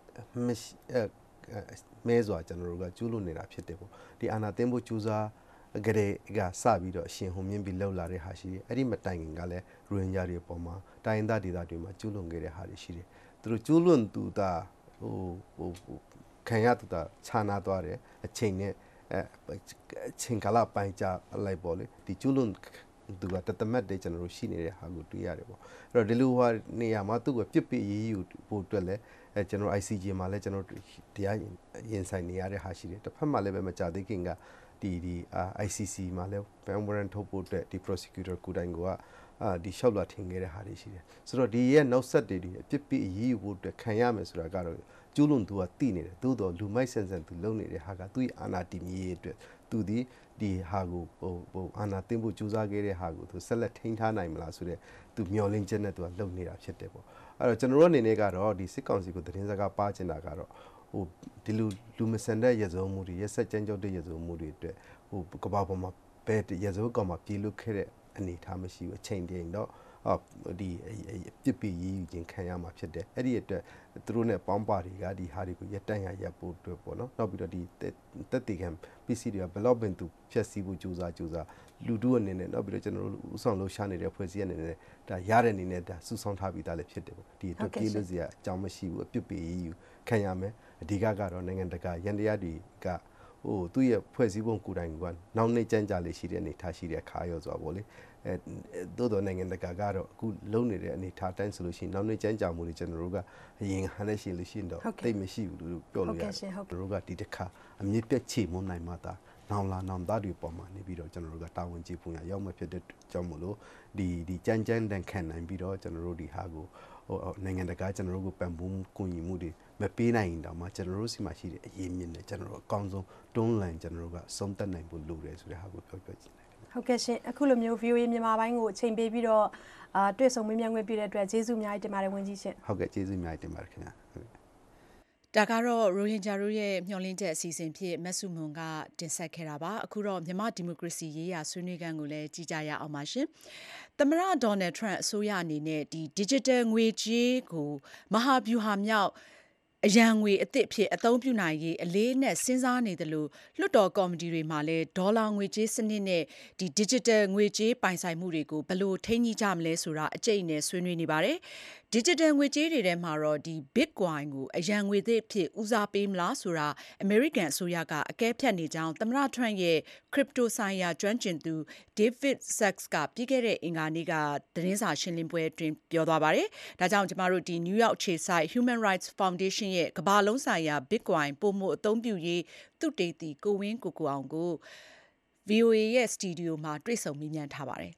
မဲစွာကျွန်တော်တို့ကကျူးလွန်နေတာဖြစ်တယ်ပေါ့ဒီအာဏာသိမ်းဖို့ကျူးစားကြတဲ့ကစပြီးတော့အရှင်ဟုန်မြင့်ပြီးလှုပ်လာတဲ့ဟာရှိတယ်အဲ့ဒီမတိုင်ခင်ကလည်းရိုဟင်ဂျာတွေအပေါ်မှာတိုင်းရင်းသားဒေသတွေမှာကျူးလွန်ခဲ့တဲ့ဟာတွေရှိတယ်သူတို့ကျူးလွန်သူတာဟိုခံရသူတာခြာနာသွားတယ်အချိန်နဲ့အချိန်ကာလပိုင်းကြာလိုက်ပေါ့လေဒီကျူးလွန်သူကတမတ်တဲ့ကျွန်တော်တို့ရှိနေတဲ့ဟာကိုတွေ့ရတယ်ပေါ့အဲ့တော့ဒီလိုဟာနေရာမှာသူ့ကိုပြစ်ပြရေးယူဖို့အတွက်လဲကျွန်တော် ICJ မှာလဲကျွန်တော်တရားရင်ဆိုင်နေရတဲ့ဟာရှိတယ်တစ်ဖက်မှာလည်းပဲမကြသေးခင်ကဒီ ICC မှာလဲ warrant ထုတ်ဖို့အတွက်ဒီ prosecutor ကိုတိုင်ကဒီလျှောက်လွှာထင်ခဲ့တဲ့ဟာတွေရှိတယ်ဆိုတော့ဒီရဲ့နောက်ဆက်တွေအပြစ်ပြရေးယူဖို့အတွက်ခံရမယ်ဆိုတာကတော့ကျူးလွန်သူကသိနေတယ်သို့တော်လူမိုက်ဆန်ဆန်သူလုပ်နေတဲ့ဟာကသူ့အာဏာတည်မြဲရေးအတွက်သူဒီဟာကိုဟိုအာဏာသိမ်းဖို့ကြိုးစားခဲ့တဲ့ဟာကိုသူဆက်လက်ထိန်းထားနိုင်မလားဆိုတဲ့သူမျှော်လင့်ချက်နဲ့သူကလုပ်နေတာဖြစ်တယ်ပေါ့အဲ့တော့ကျွန်တော်တို့အနေနဲ့ကတော့ဒီစစ်ကောင်စီကိုသတင်းစကားပါချင်တာကတော့ဟိုဒီလူမဆန်တဲ့ရဇုံမှုတွေရက်ဆက်ကြမ်းကြုတ်တဲ့ရဇုံမှုတွေအတွက်ဟိုကဘာပေါ်မှာဘယ်ရဇုံကောင်မှာပြေလို့ခဲ့တဲ့အနေထားမရှိဘူးအချိန်တည်းတော့ဒီပြစ်ပြရေးယူခြင်းခံရမှာဖြစ်တယ်အဲ့ဒီအတွက်သူတို့ ਨੇ ပေါင်းပါတွေကဒီဟာတွေကိုရက်တန့်ရရပ်ဖို့အတွက်ပေါ့နော်နောက်ပြီးတော့ဒီတက်တီခံ PC တွေကဘလောက်ပင်သူဖြည့်ဆည်းဖို့ကြိုးစားလူတို့အနေနဲ့နောက်ပြီးတော့ကျွန်တော်တို့ဥဆောင်လှူရှာနေတဲ့ဖွဲ့စည်းအနေနဲ့ဒါရတဲ့အနေနဲ့ဒါစုဆောင်ထားပြီးသားလည်းဖြစ်တယ်ပေါ့ဒီအတွက်ပြေးလို့စရာအကြောင်းမရှိဘူးအပြစ်ပေးရေးယူခံရမယ်အဓိကကတော့နိုင်ငံတကာရန်တရားတွေကဟိုသူ့ရဲ့ဖွဲ့စည်းပုံကိုယ်တိုင်ကနောက်နေကြမ်းကြလေးရှိတဲ့အနေထားရှိတဲ့ခါရောဆိုပေါ့လေသို့တော်နိုင်ငံတကာကတော့အခုလုံးနေတဲ့အနေထားတိုင်းဆိုလို့ရှိရင်နောက်နေကြမ်းကြမှုတွေကျွန်တော်တို့ကအရင်ဟန်နဲ့ရှိလို့ရှိရင်တော့တိတ်မရှိဘူးလို့ပြောလို့ရတယ်ကျွန်တော်တို့ကဒီတစ်ခါအမြင့်ပြတ်ချေမွန်းနိုင်မှသာနောင်လာနောင်သားတွေပေါ်မှာနေပြီးတော့ကျွန်တော်တို့ကတာဝန်ကြီးပုံရရောက်မှဖြစ်တဲ့ကြောင့်မို့လို့ဒီကြမ်းတန်ခံနိုင်ပြီးတော့ကျွန်တော်တို့ဒီဟာကိုနိုင်ငံတကာကျွန်တော်တို့ကိုပံ့ပိုးကူညီမှုတွေမပေးနိုင်ရင်တော့မှကျွန်တော်တို့စီမှာရှိတဲ့အရေးမြင့်နဲ့ကျွန်တော်တို့အကောင်းဆုံးတွန်းလှန်ကျွန်တော်တို့ကဆုံးသက်နိုင်ဖို့လိုတယ်ဆိုတဲ့ဟာကိုပြောချင်တယ်ဟုတ်ကဲ့ရှင်အခုလိုမျိုး VOA မြန်မာပိုင်းကိုအချိန်ပေးပြီးတော့တွေ့ဆုံမေးမြန်းခွင့်ပြုတဲ့အတွက်ကျေးဇူးအများကြီးတင်ပါတယ်ဝန်ကြီးရှင်ဟုတ်ကဲ့ကျေးဇူးအများကြီးတင်ပါတယ်ခင်ဗျာဒါကတော့ရိုဟင်ဂျာတို့ရဲ့မျှော်လင့်ချက်အစီအစဉ်ဖြစ်မဆုမွန်ကတင်ဆက်ခဲ့တာပါအခုတော့မြန်မာဒီမိုကရေစီရေးရာဆွေးနွေးခန်းကိုလည်းကြည့်ကြရအောင်ပါရှင်သမ္မတဒေါ်နယ်ထရန့်အစိုးရအနေနဲ့ဒီ digital ငွေကြေးကိုမဟာဗျူဟာမြောက်အရန်ငွေအသစ်ဖြစ်အသုံးပြုနိုင်ရေးအလေးနဲ့စဉ်းစားနေတယ်လို့လွှတ်တော်ကော်မတီတွေမှာလည်းဒေါ်လာငွေကြေးစနစ်နဲ့ဒီ digital ငွေကြေးပိုင်ဆိုင်မှုတွေကိုဘယ်လိုထိန်းညှိကြမလဲဆိုတာအကျိတ်နဲ့ဆွေးနွေးနေပါတယ်။ digital ငွေကြေးတွေထဲမှာတော့ဒီ Bitcoin ကိုအရန်ငွေသစ်ဖြစ်ဦးစားပေးမလားဆိုတာ American အစိုးရကအကဲဖြတ်နေကြောင်းသမ္မတ Trump ရဲ့ crypto ဆိုင်ရာကျွမ်းကျင်သူ David Sachs ကပြီးခဲ့တဲ့အင်္ဂါနေ့ကသတင်းစာရှင်းလင်းပွဲအတွင်းပြောသွားပါတယ်။ဒါကြောင့်ကျမတို့ဒီ New York ခြေဆိုင် Human Rights Foundation ရဲ့ကမ္ဘာလုံးဆိုင်ရာ Bitcoin ပိုမိုအသုံးပြုရေးသုတေသီကိုဝင်းကိုအောင်ကို VOA ရဲ့စတူဒီယိုမှာတွေ့ဆုံမေးမြန်းထားပါတယ်။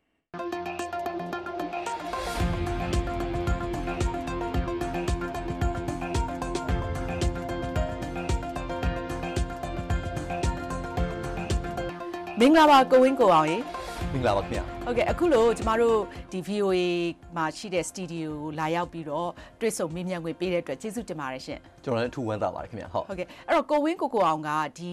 မင်္ဂလာပါကိုဝင်းကိုအောင်ရေမင်္ဂလာပါခင်ဗျာဟုတ်ကဲ့အခုလို့ကျမတို့ဒီ VOA မှာရှိတဲ့စတူဒီယိုကိုလာရောက်ပြီးတော့တွေ့ဆုံမေးမြန်းခွင့်ပေးတဲ့အတွက်ကျေးဇူးတင်ပါတယ်ရှင်ကျွန်တော်လည်းအထူးဝမ်းသာပါတယ်ခင်ဗျာဟုတ်ကဲ့အဲ့တော့ကိုဝင်းကိုအောင်ကဒီ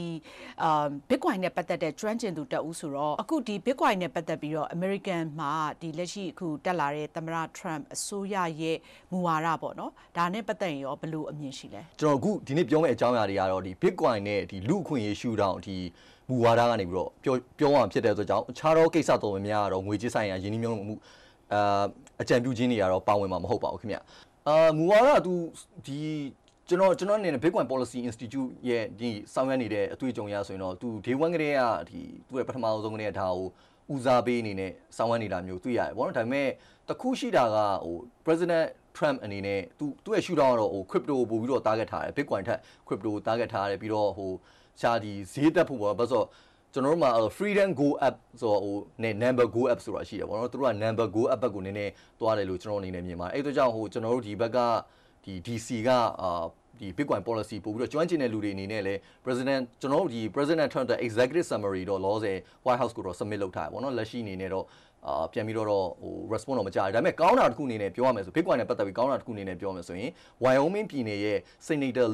Bitcoin နဲ့ပတ်သက်တဲ့ကျွမ်းကျင်သူတဦးဆိုတော့အခုဒီ Bitcoin နဲ့ပတ်သက်ပြီးတော့ American မှာဒီလက်ရှိအခုတက်လာတဲ့သမ္မတ Trump အစိုးရရဲ့မူဝါဒပေါ့နော်ဒါနဲ့ပတ်သက်ရင်ရောဘယ်လိုအမြင်ရှိလဲကျွန်တော်အခုဒီနေ့ပြောမယ့်အကြောင်းအရာတွေကတော့ဒီ Bitcoin နဲ့ဒီလူအခွင့်အရေးရှုထောင့်ဒီမူဝါဒကနေပြီးတော့ပြောအောင်ဖြစ်တဲ့အတွက်ကြောင့်အခြားသောကိစ္စတော်များများကတော့ငွေကြေးဆိုင်ရာယင်းနှိမ့်မှုအကြံပြုခြင်းတွေကတော့ပါဝင်မှာမဟုတ်ပါဘူးခင်ဗျမူဝါဒကသူဒီကျွန်တော်အနေနဲ့ Bitcoin Policy Institute ရဲ့ဒီဆောင်ရွက်နေတဲ့အတွေ့အကြုံရဆိုရင်တော့သူ Day 1 ကတည်းကဒီသူ့ရဲ့ပထမဆုံးကတည်းကဒါကိုဦးစားပေးအနေနဲ့ဆောင်ရွက်နေတာမျိုးတွေ့ရတယ်ပေါ့နော်ဒါပေမဲ့တခုရှိတာကဟို President Trump အနေနဲ့သူ့ရဲ့ရှုထောင့်ကတော့ဟို crypto ပို့ပြီးတော့ target ထားတယ် Bitcoin ထက် crypto target ထားတယ်ပြီးတော့ဟိုရှားဒီဈေးတက်ဖို့ပေါ့ဘာလို့ကျွန်တော်တို့မှာ Freedom Go App ဆိုတော့ဟိုနဲ့ Number Go App ဆိုတာရှိတယ်ပေါ့နော်သူတို့က Number Go App ဘက်ကိုနည်းနည်းသွားတယ်လို့ကျွန်တော်အနေနဲ့မြင်ပါတယ်အဲ့အတွက်ကြောင့်ဟိုကျွန်တော်တို့ဒီဘက်ကဒီ DC ကဒီ Bitcoin policy ပို့ပြီးတော့ကျွမ်းကျင်တဲ့လူတွေအနေနဲ့လည်း President ကျွန်တော်တို့ဒီ President Trump တဲ့ Executive Summary တော့ law ဆယ် White House ကိုတော့ submit လုပ်ထားတယ်ပေါ့နော်လက်ရှိအနေနဲ့တော့ပြန်ပြီးတော့ဟို response တော့မကြားဘူးဒါပေမဲ့ကောင်းတာတစ်ခုအနေနဲ့ပြောရမယ်ဆို Bitcoin နဲ့ပတ်သက်ပြီးကောင်းတာတစ်ခုအနေနဲ့ပြောရမယ်ဆိုရင် Wyoming ပြည်နယ်ရဲ့ Senator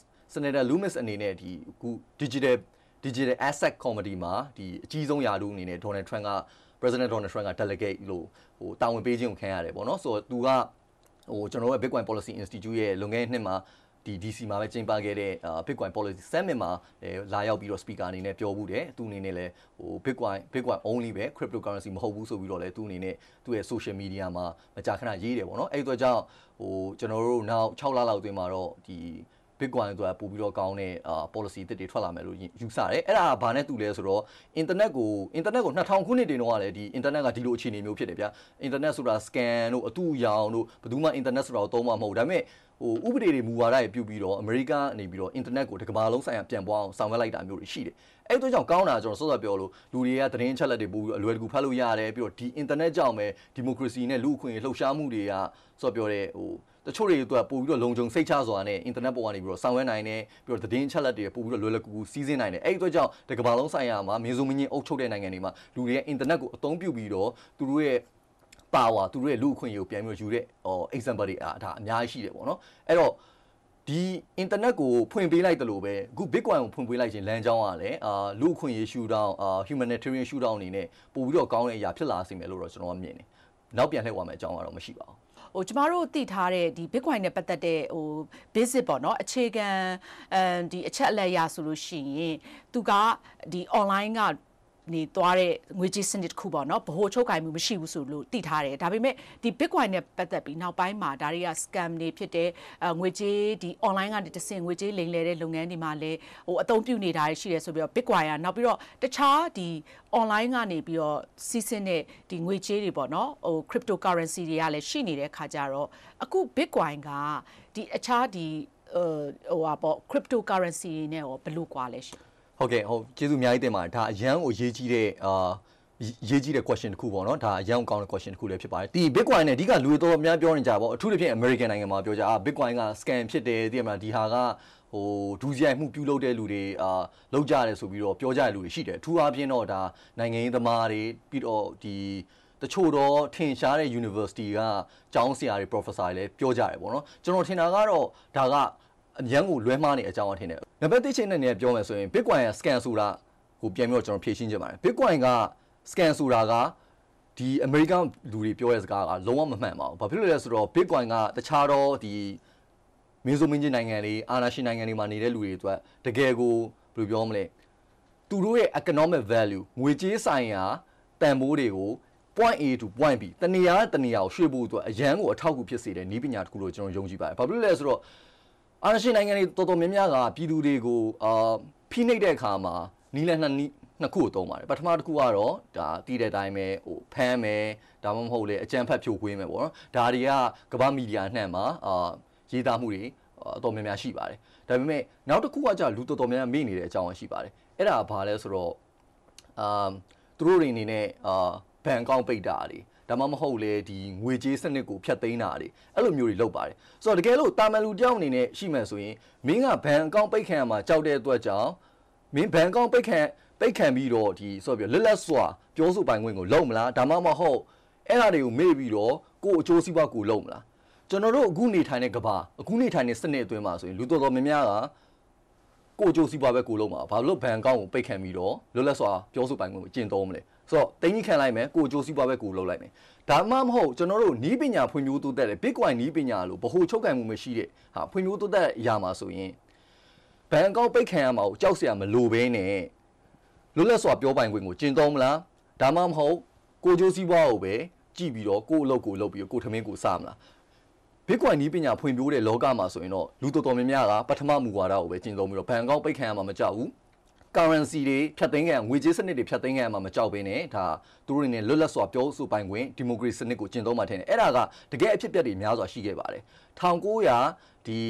Loomis အနေနဲ့ဒီအခု Digital Asset Committee မှာဒီအကြီးဆုံးယာတုအနေနဲ့ Donald Trump က President Donald Trump က delegate လို့ဟိုတာဝန်ပေးခြင်းကိုခံရတယ်ပေါ့နော်ဆိုတော့သူကဟိုကျွန်တော်တို့ Bitcoin Policy Institute ရဲ့လွန်ခဲ့တဲ့နှစ်မှာဒီ DC မှာပဲကျင်းပခဲ့တဲ့ Bitcoin Policy Summit မှာလာရောက်ပြီးတော့ speaker အနေနဲ့ပြောဘူးတယ်သူအနေနဲ့လည်းဟို Bitcoin only ပဲ cryptocurrency မဟုတ်ဘူးဆိုပြီးတော့လည်းသူအနေနဲ့သူ့ရဲ့ social media မှာမကြာခဏရေးတယ်ပေါ့နော်အဲ့ဒီတော့ကြောင့်ဟိုကျွန်တော်တို့နောက်6လလောက်အတွင်းမှာတော့ဒီBitcoin ဆိုတာပို့ပြီးတော့ကောင်းတဲ့ policy အသစ်တွေထွက်လာမယ်လို့ယူဆတယ်အဲ့ဒါကဘာနဲ့တူလဲဆိုတော့ internet ကို2000ခုနှစ်တင်တော့ကလည်းဒီ internet ကဒီလိုအခြေအနေမျိုးဖြစ်တယ်ဗျာ internet ဆိုတာ scan တို့အတူရောင်တို့ဘယ်သူမှ internet ဆိုတာကိုသုံးမှာမဟုတ်ဒါပေမဲ့ဟိုဥပဒေတွေမူဝါဒတွေပြုပြီးတော့ America နေပြီးတော့ internet ကိုတစ်ကမ္ဘာလုံးဆိုင်ရာပြန်ပွားအောင်ဆောင်ရွက်လိုက်တာမျိုးတွေရှိတယ်အဲ့တို့ကြောင့်ကောင်းတာကျွန်တော်စောစောပြောလို့လူတွေကသတင်းချက်လက်တွေပို့ပြီးအလွယ်တကူဖတ်လို့ရတယ်ပြီးတော့ဒီ internet ကြောင့်ပဲ democracy နဲ့လူ့အခွင့်အရေးလှုပ်ရှားမှုတွေကစောပြောတဲ့ဟိုတချို့တွေသူကပို့ပြီးတော့လုံခြုံစိတ်ချစွာနဲ့ internet ပေါ်ကနေပြီးတော့ဆောင်ရွက်နိုင်တယ်ပြီးတော့သတင်းချက်လက်တွေပို့ပြီးတော့လွယ်လွယ်ကူကူစီးဆင်းနိုင်တယ်အဲ့ဒီအတွက်ကြောင့်ဒီကမ္ဘာလုံးဆိုင်ရာမှာမင်းစုံမင်းကြီးအုပ်ချုပ်တဲ့နိုင်ငံတွေမှာလူတွေရဲ့ internet ကိုအသုံးပြုပြီးတော့သူတို့ရဲ့ power သူတို့ရဲ့လူ့အခွင့်အရေးကိုပြန်ပြီးတော့ယူတဲ့ example တွေဒါအများကြီးရှိတယ်ပေါ့နော်အဲ့တော့ဒီ internet ကိုဖွင့်ပေးလိုက်တယ်လို့ပဲအခု Bitcoin ကိုဖွင့်ပေးလိုက်ခြင်းလမ်းကြောင်းကလည်းလူ့အခွင့်အရေးရှုထောင့် humanitarian ရှုထောင့်အနေနဲ့ပို့ပြီးတော့ကောင်းတဲ့အရာဖြစ်လာစေမယ်လို့တော့ကျွန်တော်ကမြင်တယ်နောက်ပြန်လှည့်သွားမယ်အကြောင်းကတော့မရှိပါဘူးဟိုကျမတို့သိထားတဲ့ဒီ Bitcoin နဲ့ပတ်သက်တဲ့ဟို basic ပေါ့နော်အခြေခံဒီအချက်အလက်ရဆိုလို့ရှိရင်သူကဒီ online ကနေသွားတဲ့ငွေကြေးစနစ်တစ်ခုပေါ့နော်ဗဟိုချုပ်ကိုင်မှုမရှိဘူးဆိုလို့သိထားတယ်ဒါပေမဲ့ဒီ Bitcoin နဲ့ပတ်သက်ပြီးနောက်ပိုင်းမှာဒါတွေက scam တွေဖြစ်တဲ့ငွေကြေးဒီ online ကနေတဆင့်ငွေကြေးလိမ်လည်တဲ့လုပ်ငန်းတွေမှာလည်းဟိုအသုံးပြုနေတာရှိတယ်ဆိုပြီးတော့ Bitcoin ကနောက်ပြီးတော့တခြားဒီ online ကနေပြီးတော့စီးဆင်းတဲ့ဒီငွေကြေးတွေပေါ့နော်ဟို cryptocurrency တွေကလည်းရှိနေတဲ့ခါကြတော့အခု Bitcoin ကဒီအခြားဒီဟိုဟာပေါ့ cryptocurrency နဲ့ရောဘယ်လိုကွာလဲရှင်ဟုတ်ကဲ့ဟုတ်ကျေးဇူးအများကြီးတင်ပါတယ်ဒါအရန်ကိုရေးကြီးတဲ့ရေးကြီးတဲ့ question တစ်ခုပေါ့နော်ဒါအရန်ကောင်းတဲ့ question တစ်ခုလည်းဖြစ်ပါတယ်ဒီ Bitcoin နဲ့အဓိကလူတွေတော့အများပြောနေကြပါအထူးသဖြင့် American နိုင်ငံမှာပြောကြBitcoin က scam ဖြစ်တယ်သိရမလားဒီဟာကဒူးစရိုက်မှုပြုလုပ်တဲ့လူတွေလောက်ကြတယ်ဆိုပြီးတော့ပြောကြတဲ့လူတွေရှိတယ်အထူးအားဖြင့်တော့ဒါနိုင်ငံရေးသမားတွေပြီးတော့ဒီတချို့တော့ထင်ရှားတဲ့ university ကကျောင်းဆရာတွေ professor တွေလည်းပြောကြတယ်ပေါ့နော်ကျွန်တော်ထင်တာကတော့ဒါကအញ្ញံကိုလွဲမှားနေအကြောင်းအထင်တယ်နံပါတ်1ချိန်နဲ့ပြောမယ်ဆိုရင် Bitcoin က scam ဆိုတာကိုပြန်ပြီးတော့ကျွန်တော်ဖြေရှင်းချင်ပါတယ် Bitcoin က scam ဆိုတာကဒီ American လူတွေပြောတဲ့စကားကလုံးဝမမှန်ပါဘူးဘာဖြစ်လို့လဲဆိုတော့ Bitcoin ကတခြားတော့ဒီမင်းဆိုမင်းချင်းနိုင်ငံတွေအာဏာရှင်နိုင်ငံတွေမှာနေတဲ့လူတွေအတွက်တကယ်ကိုဘယ်လိုပြောမလဲသူတို့ရဲ့ economic value ငွေကြေးဆိုင်ရာတန်ဖိုးတွေကို point A to point B တနေရာကိုရွှေ့ဖို့အတွက်အရန်ကိုအထောက်အကူဖြစ်စေတဲ့နည်းပညာတစ်ခုလို့ကျွန်တော်ယုံကြည်ပါတယ်ဘာဖြစ်လို့လဲဆိုတော့အာဏာရှင်နိုင်ငံတွေတော်တော်များများကပြည်သူတွေကိုဖိနှိပ်တဲ့အခါမှာနီးလန်းနှစ်ခုကိုသုံးပါတယ်ပထမတစ်ခုကတော့ဒါတည်တဲ့အတိုင်းပဲဖမ်းမယ်ဒါမှမဟုတ်လေအကြမ်းဖက်ဖြိုခွင်းမယ်ပေါ့နော်ဒါတွေကကမ္ဘာမီဒီယာနှံ့မှာရေးသားမှုတွေအတော်များများရှိပါတယ်ဒါပေမဲ့နောက်တစ်ခုကကြာလူတော်တော်များများမေ့နေတဲ့အကြောင်းရှိပါတယ်အဲ့ဒါဘာလဲဆိုတော့သူတို့တွေအနေနဲ့ဘဏ်အကောင့်ပိတ်တာတွေဒါမှမဟုတ်လေဒီငွေကြေးစနစ်ကိုဖျက်သိမ်းတာတွေအဲ့လိုမျိုးတွေလုပ်ပါတယ်ဆိုတော့တကယ်လို့တာမန်လူတယောက်အနေနဲ့ရှိမှဆိုရင်မင်းကဘဏ်အကောင့်ပိတ်ခံရမှာကြောက်တဲ့အတွက်ကြောင့်မင်းဘဏ်အကောင့်ပိတ်ခံပြီးတော့ဒီဆိုပြီးလက်စွာပြောဆိုပိုင်ခွင့်ကိုလုံးမလားဒါမှမဟုတ်အဲ့ဒါတွေကိုမေ့ပြီးတော့ကိုယ်အကျိုးစီးပွားကိုလုံးမလားကျွန်တော်တို့အခုနေထိုင်တဲ့ကဘာအခုနေထိုင်တဲ့စနစ်အတွင်းမှာဆိုရင်လူတော်တော်များများကကိုယ်အကျိုးစီးပွားပဲကိုလုံးမှာဘာလို့ဘဏ်အကောင့်ကိုပိတ်ခံပြီးတော့လွတ်လပ်စွာပြောဆိုပိုင်ခွင့်ကိုကျင့်သုံးမလဲဆိုတော့တင်းကြီးခံလိုက်မယ်ကိုယ်အကျိုးစီးပွားပဲကိုလုံးလိုက်မယ်ဒါမှမဟုတ်ကျွန်တော်တို့နီးပညာဖွံ့ဖြိုးတိုးတက်တဲ့ Bitcoin နီးပညာလို့ဗဟိုချုပ်ကိုင်မှုမရှိတဲ့ဟာဖွံ့ဖြိုးတိုးတက်အရာမှာဆိုရင်ဘဏ်အကောင့်ပိတ်ခံရမှာကိုကြောက်စရာမလိုဘဲနဲ့လွတ်လပ်စွာပြောပိုင်ခွင့်ကိုကျင့်သုံးမလားဒါမှမဟုတ်ကိုကျိုးစည်းပွားကိုပဲကြည့်ပြီးတော့ကိုအလုပ်ကိုလုပ်ပြီးတော့ကိုထမင်းကိုစားမလား Bitcoin နီးပညာဖွံ့ဖြိုးတဲ့လောကမှာဆိုရင်တော့လူတော်တော်များများကပထမမူဝါဒကိုပဲကျင့်သုံးပြီးတော့ဘဏ်အကောင့်ပိတ်ခံရမှာမကြောက်ဘူး currency တွေဖြတ်သိမ်းခံငွေကြေးစနစ်တွေဖြတ်သိမ်းခံရမှာမကြောက်ဘဲနဲ့ဒါသူတို့တွေနဲ့လွတ်လပ်စွာပြောဆိုပိုင်ခွင့် democracy စနစ်ကိုကျင့်သုံးမှထင်တယ်အဲ့ဒါကတကယ်အဖြစ်အပျက်တွေများစွာရှိခဲ့ပါတယ်1900ဒီ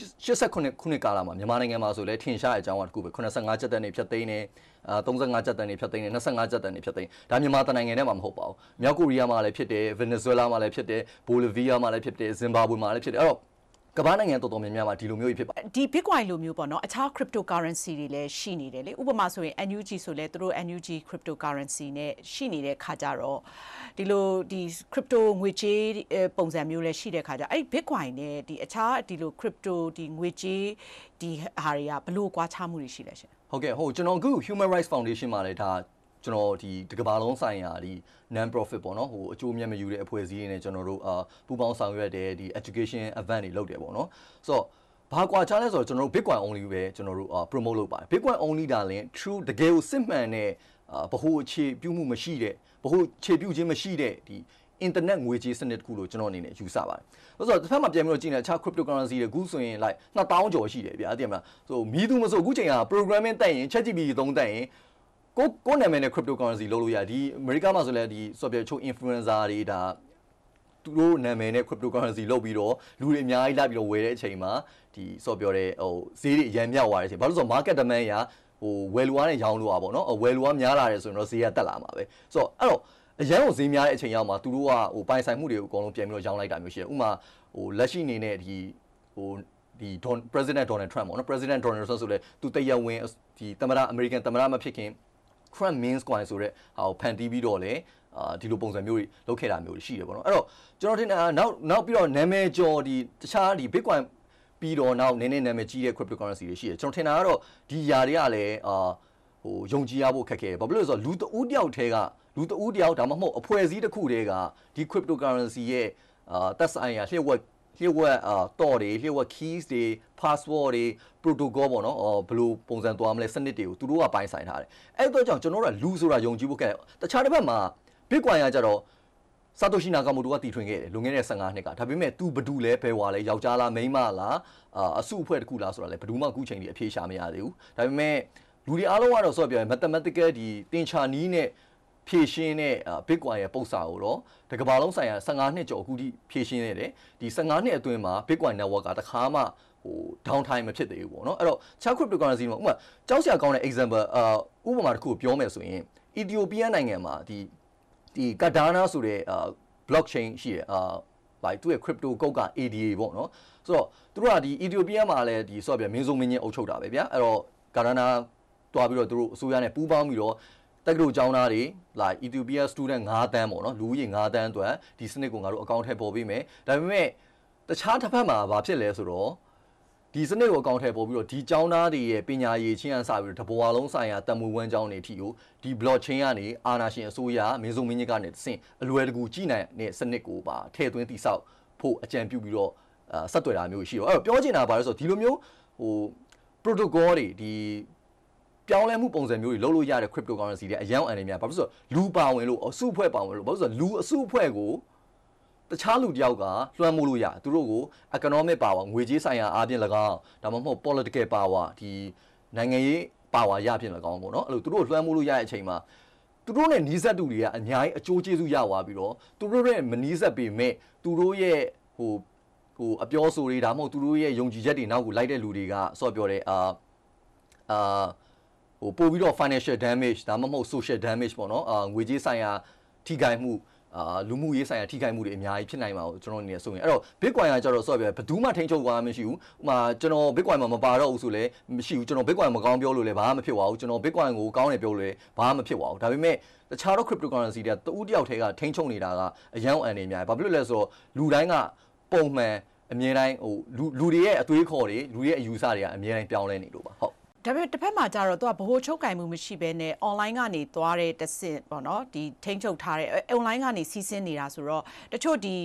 89ခုနှစ်ကာလမှာမြန်မာနိုင်ငံမှာဆိုလဲထင်ရှားတဲ့အကြောင်းအရာတစ်ခုပဲ85ကျပ်တန်းတွေဖြတ်သိမ်းနေ35ကျပ်တန်းတွေဖြတ်သိမ်းနေ25ကျပ်တန်းတွေဖြတ်သိမ်းဒါမြန်မာနိုင်ငံထဲမှာမဟုတ်ပါဘူးမြောက်ကိုရီးယားမှာလည်းဖြစ်တယ်ဗင်နီဇွဲလားမှာလည်းဖြစ်တယ်ဘိုလီဗီးယားမှာလည်းဖြစ်တယ်ဇင်ဘာဘွေမှာလည်းဖြစ်တယ်အဲ့တော့ကမ္ဘာနိုင်ငံတော်တော်များများမှာဒီလိုမျိုးဖြစ်ပါတယ်ဒီ Bitcoin လိုမျိုးပေါ့နော်အခြား cryptocurrency တွေလည်းရှိနေတယ်လေဥပမာဆိုရင် NUG ဆိုလဲသူတို့ NUG cryptocurrency နဲ့ရှိနေတဲ့ခါကြတော့ဒီလိုဒီ crypto ငွေကြေးပုံစံမျိုးလည်းရှိတဲ့ခါကြအဲ့ Bitcoin နဲ့ဒီအခြားဒီလို crypto ဒီငွေကြေးဒီဟာတွေကဘလို့ကွာခြားမှုတွေရှိလဲရှင်ဟုတ်ကဲ့ဟုတ်ကျွန်တော်အခု Human Rights Foundation မှာလည်းဒါကျွန်တော်ဒီကမ္ဘာလုံးဆိုင်ရာဒီ non profit ပေါ့နော်ဟိုအကျိုးအမြတ်မယူတဲ့အဖွဲ့အစည်းတွေနဲ့ကျွန်တော်တို့ပူးပေါင်းဆောင်ရွက်တဲ့ဒီ education event တွေလုပ်တယ်ပေါ့နော်ဆိုတော့ဘာကွာခြားလဲဆိုတော့ကျွန်တော်တို့ Bitcoin only ပဲကျွန်တော်တို့promote လုပ်ပါတယ် Bitcoin only ဒါလည်း true တကယ်ကိုစစ်မှန်တဲ့ဗဟိုအခြေပြုမှုမရှိတဲ့ဗဟိုခြေပြုခြင်းမရှိတဲ့ဒီ internet ငွေကြေးစနစ်တစ်ခုလို့ကျွန်တော်အနေနဲ့ယူဆပါတယ်။ဆိုတော့တစ်ဖက်မှာပြန်ပြီးတော့ကြည့်နေအခြား cryptocurrency တွေအခုဆိုရင် like 2000ကျော်ရှိတယ်ဗျာသိရမလား။ဆိုမီးသူမဆိုအခုချိန်က programming တက်ရင် ChatGPT သုံးတက်ရင်ကိုနာမည်နဲ့ cryptocurrency လုပ်လို့ရဒီအမေရိကမှာဆိုလဲဒီ software ချို့ influencer တွေဒါသူတို့နာမည်နဲ့ cryptocurrency လုပ်ပြီးတော့လူတွေအများကြီးလာပြီးတော့ဝယ်တဲ့အချိန်မှာဒီ software တဲ့ဟိုဈေးတွေအရင်မြောက်သွားတဲ့အချိန်ဘာလို့ဆိုတော့ market demand ရာဟိုဝယ်လူအားနဲ့ရောင်းလို့อ่ะပေါ့နော်ဝယ်လူအားများလာတယ်ဆိုရင်တော့ဈေးကတက်လာမှာပဲဆိုတော့အဲ့တော့အရန်ကိုဈေးများတဲ့အချိန်ရောက်မှာသူတို့ကဟိုပိုင်ဆိုင်မှုတွေကိုအကုန်လုံးပြန်ပြီးတော့ရောင်းလိုက်တာမျိုးရှိတယ်ဥပမာဟိုလက်ရှိအနေနဲ့ဒီဟိုဒီ President Donald Trump ပေါ့နော် President Donald Trump ဆိုလဲသူတရားဝင်ဒီသမ္မတ American သမ္မတမဖြစ်ခင် Trump means coin ဆိုတဲ့ဟာကိုဖန်တီးပြီးတော့လေဒီလိုပုံစံမျိုးတွေလုပ်ခဲ့တာမျိုးတွေရှိတယ်ပေါ့နော်အဲ့တော့ကျွန်တော်ထင်တာနောက်ပြီးတော့နာမည်ကျော်ဒီတခြားဒီ Bitcoin ပြီးတော့နောက်နည်းနည်းနာမည်ကြီးတဲ့ cryptocurrency တွေရှိတယ်ကျွန်တော်ထင်တာကတော့ဒီຢာတွေကလည်းဟိုယုံကြည်ရဖို့ခက်ခဲတယ်ဘာဖြစ်လို့လဲဆိုတော့လူတဦးတယောက်ထဲကလူတဦးတယောက်ဒါမှမဟုတ်အဖွဲ့အစည်းတစ်ခုတည်းကဒီ cryptocurrency ရဲ့သက်ဆိုင်ရာလျှို့ဝှက်တော့တွေလျှို့ဝှက် keys တွေ password တွေ protocol ပေါ့နော်ဘယ်လိုပုံစံသွားမလဲစနစ်တွေကိုသူတို့ကပိုင်းဆိုင်ထားတယ်အဲ့တော့ကြောင့်ကျွန်တော်တို့ကလူဆိုတာယုံကြည်ဖို့ခက်တယ်တခြားတစ်ဖက်မှာ Bitcoin ကကြတော့စာတိုရှိနာကာမိုတိုကတည်ထွင်ခဲ့တယ်လွန်ခဲ့တဲ့15နှစ်ကဒါပေမဲ့ तू ဘယ်သူလဲဘယ်ဝါလဲယောက်ျားလားမိန်းမလားအစုအဖွဲ့တစ်ခုလားဆိုတာလဲဘယ်သူမှအခုချိန်ထိအဖြေရှာမရသေးဘူးဒါပေမဲ့လူတွေအားလုံးကတော့ဆိုတော့ပြောရင် mathematical ဒီတင်ချာနီးနဲ့ဖြည့်ရှင်းတဲ့ Bitcoin ရဲ့ပုံစံကိုတော့ဒီကမ္ဘာလုံးဆိုင်ရာ15နှစ်ကျော်အခုထိဖြည့်ရှင်းနေတယ်ဒီ15နှစ်အတွင်းမှာ Bitcoin network ကတခါမှ downtime မဖြစ်သေးဘူးပေါ့နော်အဲ့တော့ cryptocurrency မှာဥပမာကြောက်စရာကောင်းတဲ့ example ဥပမာတစ်ခုပြောမယ်ဆိုရင် Ethiopia နိုင်ငံမှာဒီ Cardano ဆိုတဲ့blockchain ရှိတယ်like သူ့ရဲ့ crypto ကုတ်က ADA ပေါ့နော်ဆိုတော့သူတို့ကဒီ Ethiopia မှာလည်းဒီဆိုတော့မင်းစုံမင်းချင်းအုပ်ချုပ်တာပဲဗျာအဲ့တော့ Cardano တွားပြီးတော့သူတို့အစိုးရနဲ့ပူးပေါင်းပြီးတော့တက္ကသိုလ်ကျောင်းသားတွေ like Ethiopia student 9 တန်းပေါ့နော်လူဦးရေ9 တန်းအတွက်ဒီစနစ်ကိုငါတို့အကောင့်ထဲပေါ်ပေးမယ်ဒါပေမဲ့တခြားတစ်ဖက်မှာဘာဖြစ်လဲဆိုတော့ဒီစနစ်ကိုအကောင့်ထဲပေါ်ပြီးတော့ဒီကျောင်းသားတွေရဲ့ပညာရေးချင်းအစပြီးတော့တဘွာလုံးဆိုင်ရာတန်ဖိုးဝမ်းကျောင်းတွေအထိကိုဒီ blockchain ကနေအာဏာရှင်အစိုးရမင်းစုံမင်းကြီးကနေတဆင့်အလွယ်တကူကြည့်နိုင်တဲ့စနစ်ကိုပါထည့်သွင်းတိဆောက်ဖို့အကြံပြုပြီးတော့ဆက်သွယ်တာမျိုးရှိတော့အဲ့တော့ပြောချင်တာပါလဲဆိုတော့ဒီလိုမျိုးprotocol တွေဒီပြောင်းလဲမှုပုံစံမျိုးတွေလုပ်လို့ရတဲ့ cryptocurrency တွေအယောင်အန်တွေများဘာဖြစ်လို့ဆိုလူပါဝင်လို့အစုအဖွဲ့ပါဝင်လို့ဘာဖြစ်လို့ဆိုလူအစုအဖွဲ့ကိုတခြားလူတယောက်ကလွှမ်းမိုးလို့ရသူတို့ကို economic power ငွေကြေးဆိုင်ရာအားဖြင့်၎င်းဒါမှမဟုတ် political power ဒီနိုင်ငံရေး power ရဖြင့်၎င်းပေါ့နော်အဲ့လိုသူတို့လွှမ်းမိုးလို့ရတဲ့အချိန်မှာသူတို့နဲ့နီးစပ်သူတွေကအများကြီးအကျိုးကျေးဇူးရသွားပြီးတော့သူတို့နဲ့မနီးစပ်ပေမဲ့သူတို့ရဲ့အပြောဆိုတွေဒါမှမဟုတ်သူတို့ရဲ့ယုံကြည်ချက်တွေနောက်ကိုလိုက်တဲ့လူတွေကဆော့ပြောတဲ့ပို့ပြီးတော့ financial damage ဒါမှမဟုတ် social damage ပေါ့နော်ငွေကြေးဆိုင်ရာထိခိုက်မှုလူမှုရေးဆိုင်ရာထိခိုက်မှုတွေအများကြီးဖြစ်နိုင်မှာကိုကျွန်တော်အနေနဲ့ဆိုရင်အဲ့တော့ Bitcoin ကကြတော့ဆော့ပြဘယ်သူမှထိန်းချုပ်သွားမှမရှိဘူးဥပမာကျွန်တော် Bitcoin မှာမပါတော့ဘူးဆိုလည်းမရှိဘူးကျွန်တော် Bitcoin မကောင်းပြောလို့လည်းဘာမှမဖြစ်ပါဘူးကျွန်တော် Bitcoin ကိုကောင်းတယ်ပြောလို့လည်းဘာမှမဖြစ်ပါဘူးဒါပေမဲ့တခြားတော့ cryptocurrency တွေကတဦးတယောက်တည်းကထိန်းချုပ်နေတာကအယောင်အန်နေများဘာဖြစ်လို့လဲဆိုတော့လူတိုင်းကပုံမှန်အမြဲတမ်းလူတွေရဲ့အသွေးခေါ်တွေလူတွေရဲ့အယူဆတွေကအမြဲတမ်းပြောင်းလဲနေလို့ပါဟုတ်ဒါပေမဲ့တစ်ဖက်မှာကျတော့သူကဗဟိုချုပ်ကင်မှုမရှိဘဲနဲ့ online ကနေသွားတဲ့တစ်ဆင့်ပေါ့နော်ဒီထိန်းချုပ်ထားတဲ့ online ကနေစီးဆင်းနေတာဆိုတော့တချို့ဒီ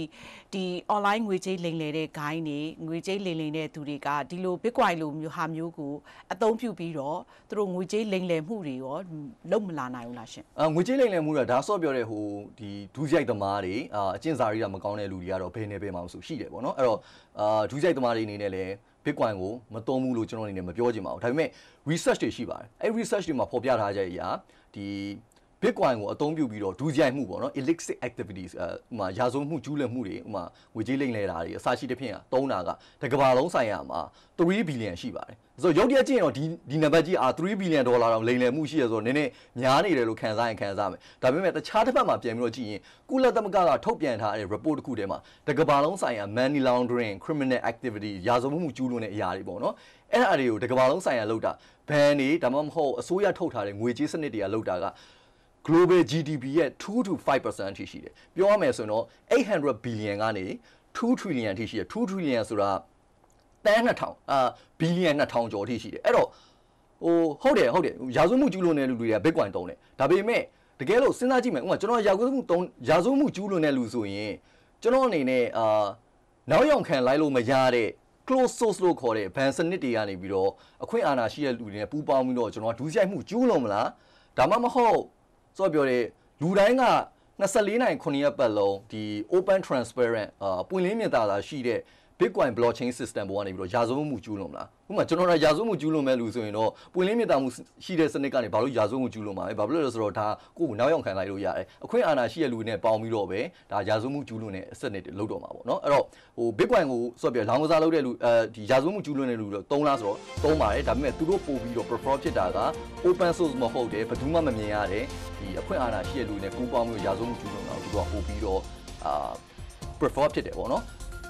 online ငွေကြေးလိမ်လည်တဲ့ gain တွေငွေကြေးလိမ်လည်တဲ့သူတွေကဒီလို Bitcoin လိုမျိုးဟာမျိုးကိုအသုံးပြုပြီးတော့သူတို့ငွေကြေးလိမ်လည်မှုတွေရောလုံမလာနိုင်ဘူးလားရှင်ငွေကြေးလိမ်လည်မှုကဒါဆော့ပြောတဲ့ဒီဒူးရိုက်သမားတွေအကျင့်စာရိတ္တမကောင်းတဲ့လူတွေကတော့ဘယ်နေပဲမှမဆိုရှိတယ်ပေါ့နော်အဲ့တော့ဒူးရိုက်သမားတွေအနေနဲ့လည်းBitcoin ကိုမသုံးဘူးလို့ကျွန်တော်အနေနဲ့မပြောချင်ပါဘူးဒါပေမဲ့ research တွေရှိပါတယ်အဲ့ research တွေမှာဖော်ပြထားကြရဒီ Bitcoin ကိုအသုံးပြုပြီးတော့ဒူးရိုက်မှုပေါ့နော် illicit activities ဥမာရာဇဝတ်မှုကျူးလွန်မှုတွေဥမာငွေကြေးလိမ်လည်တာတွေအစရှိတဲ့ဖြင့်သုံးတာကတကမ္ဘာလုံးဆိုင်ရာမှာ3 billion ရှိပါတယ်ဆိုတော့ရုပ်တရက်ကြည့်ရင်တော့ဒီနံပါတ်ကြီး3 billion ဒေါ်လာတောင်လိမ်လည်မှုရှိရဆိုတော့နည်းနည်းများနေတယ်လို့ခံစားမယ်ဒါပေမဲ့တခြားတစ်ဖက်မှာပြန်ပြီးတော့ကြည့်ရင်ကုလသမဂ္ဂကထုတ်ပြန်ထားတဲ့ report တစ်ခုထဲမှာတကမ္ဘာလုံးဆိုင်ရာ money laundering criminal activity ရာဇဝတ်မှုကျူးလွန်တဲ့အရာတွေပေါ့နော်အဲ့ဒါတွေကိုတကမ္ဘာလုံးဆိုင်ရာလောက်တာဘန်တွေဒါမှမဟုတ်အစိုးရထုတ်ထားတဲ့ငွေကြေးစနစ်တွေကလောက်တာကglobal GDP ရဲ့ 2 to 5% အထိရှိတယ်ပြောရမယ်ဆိုရင်တော့800 billion ကနေ2 trillion အထိရှိတယ်2 trillion ဆိုတာတန်း2000ဘီလီယံ2000ကျော်အထိရှိတယ်အဲ့တော့ဟုတ်တယ်ရာဇဝတ်မှုကျူးလွန်တဲ့လူတွေက Bitcoin သုံးတယ်ဒါပေမဲ့တကယ်လို့စဉ်းစားကြည့်မယ်ဥပမာကျွန်တော်ရာဇဝတ်မှုကျူးလွန်တဲ့လူဆိုရင်ကျွန်တော်အနေနဲ့နောက်ရောက်ခံလိုက်လို့မရတဲ့ close source လို့ခေါ်တဲ့ဘန်စနစ်တွေကနေပြီးတော့အခွင့်အာဏာရှိတဲ့လူတွေနဲ့ပူးပေါင်းပြီးတော့ကျွန်တော်ဒူးဆိုင်မှုကျူးလွန်မလားဒါမှမဟုတ်ဆိုတော့ပြောတဲ့လူတိုင်းက24နိုင်9ရက်ပတ်လုံးဒီ open transparent ပွင့်လင်းမြင်သာတာရှိတဲ့ Bitcoin blockchain system ပေါ်ကနေပြီးတော့ရာဇဝတ်မှုကျူးလွန်မလားဥပမာကျွန်တော်ရာဇဝတ်မှုကျူးလွန်မဲ့လူဆိုရင်တော့ပွင့်လင်းမြင်သာမှုရှိတဲ့စနစ်ကနေဘာလို့ရာဇဝတ်မှုကျူးလွန်မှာလဲဘာလို့လဲဆိုတော့ဒါကိုယ်နောက်ရောက်ခံလိုက်လို့ရတယ်အခွင့်အာဏာရှိတဲ့လူတွေနဲ့ပေါင်းပြီးတော့ပဲဒါရာဇဝတ်မှုကျူးလွန်တဲ့စနစ်တွေလုပ်တော့မှာပေါ့နော်အဲ့တော့Bitcoin ကိုဆိုတော့လောင်းကစားလုပ်တဲ့လူဒီရာဇဝတ်မှုကျူးလွန်တဲ့လူတော့သုံးလားဆိုတော့သုံးပါတယ်ဒါပေမဲ့သူတို့ပို့ပြီးတော့ prefer ဖြစ်တာက open source မဟုတ်တယ်ဘယ်သူမှမမြင်ရတဲ့ဒီအခွင့်အာဏာရှိတဲ့လူတွေနဲ့ပူးပေါင်းပြီးရာဇဝတ်မှုကျူးလွန်တာကိုသူတို့ပို့ပြီးတော့prefer ဖြစ်တယ်ပေါ့နော်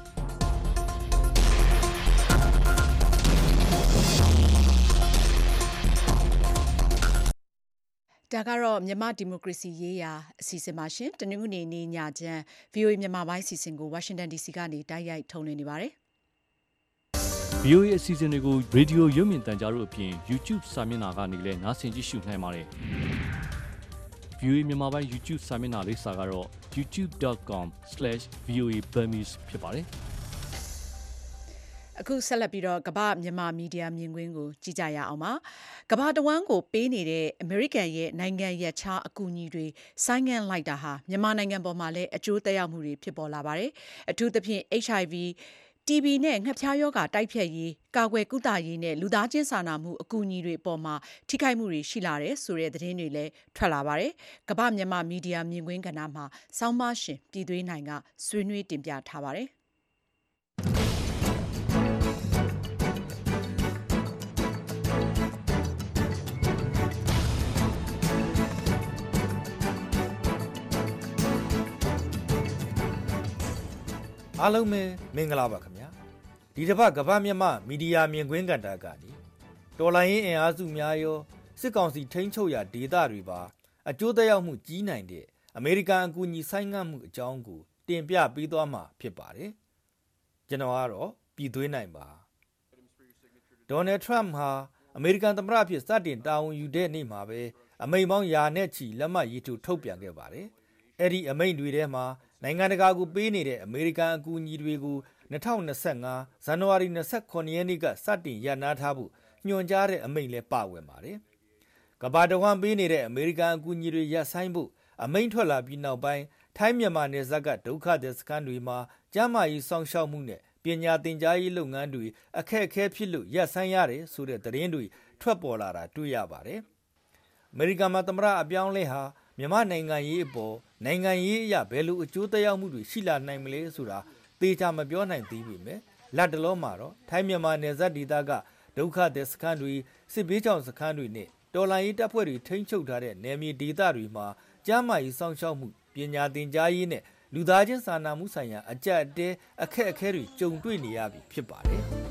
ဒါကတော့မြန်မာဒီမိုကရေစီရေးရာအစီအစဉ်ပါရှင်တနင်္ဂနွေနေ့ညချမ်း VOA မြန်မာပိုင်းအစီအစဉ်ကို Washington DC ကနေတိုက်ရိုက်ထုတ်လွှင့်နေပါတယ်။ VOA အစီအစဉ်တွေကို Radio ရုပ်မြင်သံကြားတို့အပြင် YouTube စာမျက်နှာကနေလည်းနားဆင်ကြည့်ရှုနိုင်ပါတယ်။ VOA မြန်မာပိုင်း YouTube စာမျက်နှာလိပ်စာကတော့ youtube.com/VOA Burmese ဖြစ်ပါတယ်။အခုဆက်လက်ပြီးတော့ကမ္ဘာမြန်မာမီဒီယာမြင်ကွင်းကိုကြည့်ကြရအောင်ပါကမ္ဘာတဝန်းကိုပေးနေတဲ့အမေရိကန်ရဲ့နိုင်ငံရပ်ခြားအကူအညီတွေဆိုင်းငံ့လိုက်တာဟာမြန်မာနိုင်ငံပေါ်မှာလည်းအကျိုးသက်ရောက်မှုတွေဖြစ်ပေါ်လာပါတယ်အထူးသဖြင့် HIV TB နဲ့ငှက်ဖျားရောဂါတိုက်ဖျက်ရေးကာကွယ်ကုသရေးနဲ့လူသားချင်းစာနာမှုအကူအညီတွေအပေါ်မှာထိခိုက်မှုတွေရှိလာတယ်ဆိုတဲ့သတင်းတွေလည်းထွက်လာပါတယ်ကမ္ဘာမြန်မာမီဒီယာမြင်ကွင်းကဏ္ဍမှာစောင်းမရှင်ပြည်သွေးနိုင်ကဆွေးနွေးတင်ပြထားပါတယ်အားလုံးပဲမင်္ဂလာပါခင်ဗျာဒီတစ်ပတ်ကမ္ဘာမြတ်မီဒီယာမြင်ကွင်းကဏ္ဍကနေတော်လိုင်းရင်အင်အားစုများရောစစ်ကောင်စီထိန်းချုပ်ရာဒေသတွေပါအကျိုးသက်ရောက်မှုကြီးနိုင်တဲ့အမေရိကန်အကူအညီဆိုင်းငံ့မှုအကြောင်းကိုတင်ပြပေးသွားမှာဖြစ်ပါတယ်ကျွန်တော်ကတော့ပြည်သွေးနိုင်ပါဒေါ်နယ်ထရမ့်ဟာအမေရိကန်သမ္မတဖြစ်စတင်တာဝန်ယူတဲ့နေ့မှာပဲအမိန့်ပေါင်းရာနဲ့ချီလက်မှတ်ရေးထိုးထုတ်ပြန်ခဲ့ပါတယ်အဲ့ဒီအမိန့်တွေထဲမှာနိုင်ငံတကာကိုပေးနေတဲ့အမေရိကန်အကူအညီတွေကို2025ဇန်နဝါရီ29ရက်နေ့ကစတင်ရနာထားဖို့ညွှန်ကြားတဲ့အမိန့်လည်းပါဝင်ပါတယ်။ကမ္ဘာတဝန်းပေးနေတဲ့အမေရိကန်အကူအညီတွေရပ်ဆိုင်းဖို့အမိန့်ထွက်လာပြီးနောက်ပိုင်းထိုင်းမြန်မာနယ်စပ်ကဒုက္ခသည်စခန်းတွေမှာကျန်းမာရေးစောင့်ရှောက်မှုနဲ့ပညာသင်ကြားရေးလုပ်ငန်းတွေအခက်အခဲဖြစ်လို့ရပ်ဆိုင်းရတယ်ဆိုတဲ့သတင်းတွေထွက်ပေါ်လာတာတွေ့ရပါတယ်။အမေရိကန်မှာသမ္မတအပြောင်းလဲဟာမြန်မာနိုင်ငံရေးအပေါ်နိုင်ငံရေးအရဘယ်လိုအကျိုးသက်ရောက်မှုတွေရှိလာနိုင်မလဲဆိုတာသေချာမပြောနိုင်သေးပေမဲ့လက်တလုံးမှာတော့ထိုင်းမြန်မာနယ်စပ်ဒေသကဒုက္ခသည်စခန်းတွေစစ်ဘေးကြောင့်စခန်းတွေနဲ့တော်လှန်ရေးတပ်ဖွဲ့တွေထိန်းချုပ်ထားတဲ့နယ်မြေဒေသတွေမှာကျန်းမာရေးစောင့်ရှောက်မှုပညာသင်ကြားရေးနဲ့လူသားချင်းစာနာမှုဆိုင်ရာအကြက်အတဲအခက်အခဲတွေကြုံတွေ့နေရပြီဖြစ်ပါတယ်။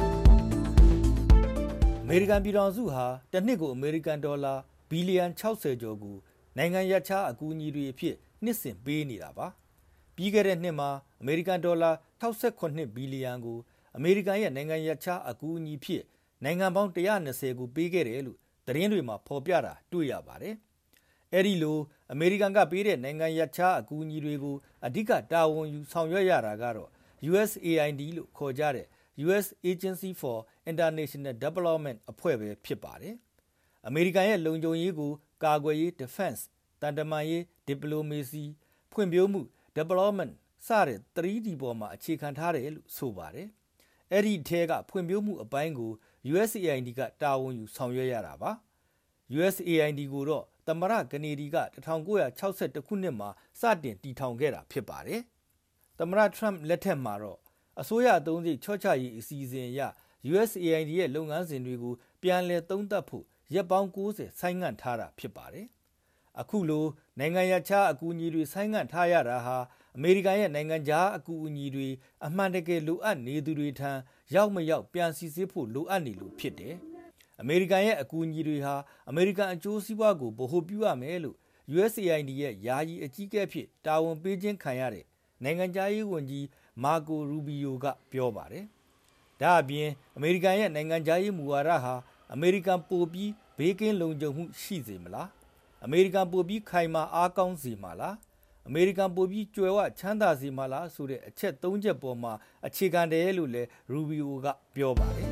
အမေရိကန်ပြည်ထောင်စုဟာတစ်နှစ်ကိုအမေရိကန်ဒေါ်လာဘီလီယံ60ကျော်ကိုနိုင်ငံရပ်ခြားအကူအညီတွေအဖြစ်နှစ်စဉ်ပေးနေတာပါပြီးခဲ့တဲ့နှစ်မှာအမေရိကန်ဒေါ်လာ68ဘီလီယံကိုအမေရိကန်ရဲ့နိုင်ငံရပ်ခြားအကူအညီဖြစ်နိုင်ငံပေါင်း120ကိုပေးခဲ့တယ်လို့သတင်းတွေမှာဖော်ပြတာတွေ့ရပါတယ်အဲ့ဒီလိုအမေရိကန်ကပေးတဲ့နိုင်ငံရပ်ခြားအကူအညီတွေကိုအဓိကတာဝန်ယူဆောင်ရွက်ရတာကတော့ USAID လို့ခေါ်ကြတဲ့ US Agency for International Development အဖွဲ့ပဲဖြစ်ပါတယ်အမေရိကန်ရဲ့လုံခြုံရေးကိုကာကွယ်ရေး defense တန်တမာရေး diplomacy ဖွံ့ဖြိုးမှု development စတဲ့ 3D ပေါ်မှာအခြေခံထားတယ်လို့ဆိုပါတယ်။အဲ့ဒီထဲကဖွံ့ဖြိုးမှုအပိုင်းကို USAID ကတာဝန်ယူဆောင်ရွက်ရတာပါ။ USAID ကိုတော့သမ္မတကနေဒီက1962ခုနှစ်မှာစတင်တည်ထောင်ခဲ့တာဖြစ်ပါတယ်။သမ္မတထရမ့်လက်ထက်မှာတော့အစိုးရအသုံးစရိတ်ချော့ချရေးအစီအစဉ်အရ USAID ရဲ့လုပ်ငန်းစဉ်တွေကိုပြန်လည်သုံးသပ်ဖို့ရက်ပေါင်း90ဆိုင်းငံ့ထားတာဖြစ်ပါတယ်။အခုလိုနိုင်ငံရပ်ခြားအကူအညီတွေဆိုင်းငံ့ထားရတာဟာအမေရိကန်ရဲ့နိုင်ငံခြားအကူအညီတွေအမှန်တကယ်လိုအပ်နေသူတွေထံရောက်မရောက်ပြန်စီစစ်ဖို့လိုအပ်နေလို့ဖြစ်တယ်။အမေရိကန်ရဲ့အကူအညီတွေဟာအမေရိကန်အကျိုးစီးပွားကိုဗဟိုပြုရမယ်လို့ USAID ရဲ့ယာယီအကြီးအကဲဖြစ်တာဝန်ပေးခြင်းခံရတဲ့နိုင်ငံခြားရေးဝန်ကြီးမာကိုရူဘီယိုကပြောပါတယ်။ဒါအပြင်အမေရိကန်ရဲ့နိုင်ငံခြားရေးမူဝါဒဟာအမေရိကန်ပိုပြီးဘေးကင်းလုံခြုံမှုရှိစေမလားအမေရိကန်ပိုပြီးခိုင်မာအားကောင်းစေမှာလားအမေရိကန်ပိုပြီးကြွယ်ဝချမ်းသာစေမှာလားဆိုတဲ့အချက်၃ချက်ပေါ်မှာအခြေခံတယ်လို့လည်းရူဘီယိုကပြောပါတယ်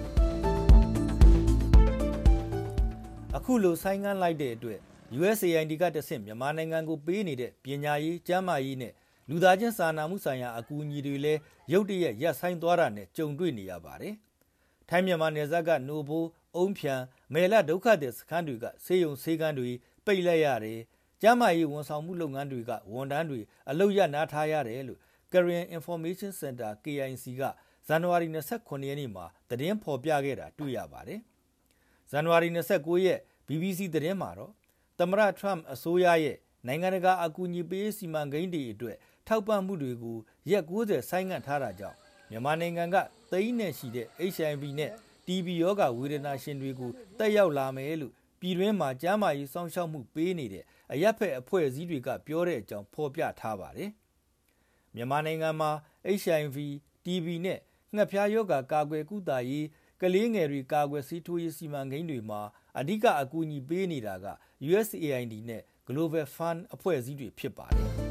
အခုလိုဆိုင်းငံ့လိုက်တဲ့အတွက် USAID ကတဆင့်မြန်မာနိုင်ငံကိုပေးနေတဲ့ပညာရေးကျန်းမာရေးနဲ့လူသားချင်းစာနာမှုဆိုင်ရာအကူအညီတွေလည်းရုတ်တရက်ရပ်ဆိုင်းသွားတာနဲ့ကြုံတွေ့နေရပါတယ်ထိုင်းမြန်မာနယ်စပ်ကနိုဘိုးအုံးဖြံမဲလဒုက္ခသည်စခန်းတွေကဆေးရုံဆေးကန်းတွေပိတ်လိုက်ရတယ်ကျန်းမာရေးဝန်ဆောင်မှုလုပ်ငန်းတွေကဝန်ထမ်းတွေအလုပ်ရပ်နားထားရတယ်လို့ Korean Information Center KIC ကဇန်နဝါရီ29ရက်နေ့မှာသတင်းဖော်ပြခဲ့တာတွေ့ရပါတယ်ဇန်နဝါရီ29ရက် BBC သတင်းမှာတော့သမ္မတထရမ့်အစိုးရရဲ့နိုင်ငံတကာအကူအညီပေးစီမံကိန်းတွေအတွက်ထောက်ပံ့မှုတွေကိုရက်90ဆိုင်းငံ့ထားတာကြောင့်မြန်မာနိုင်ငံကသိန်းနဲ့ရှိတဲ့ HIV နဲ့ TB ရောဂါဝေဒနာရှင်တွေကိုတက်ရောက်လာမယ်လို့ပြည်တွင်းမှာကျန်းမာရေးစောင့်ရှောက်မှုပေးနေတဲ့အရပ်ဖက်အဖွဲ့အစည်းတွေကပြောတဲ့အကြောင်းဖော်ပြထားပါတယ်။မြန်မာနိုင်ငံမှာ HIV, TB နဲ့ငှက်ဖျားရောဂါကာကွယ်ကုသရေးကလေးငယ်တွေကာကွယ်ဆေးထိုးရေးစီမံကိန်းတွေမှာအဓိကအကူအညီပေးနေတာက USAID နဲ့ Global Fund အဖွဲ့အစည်းတွေဖြစ်ပါတယ်။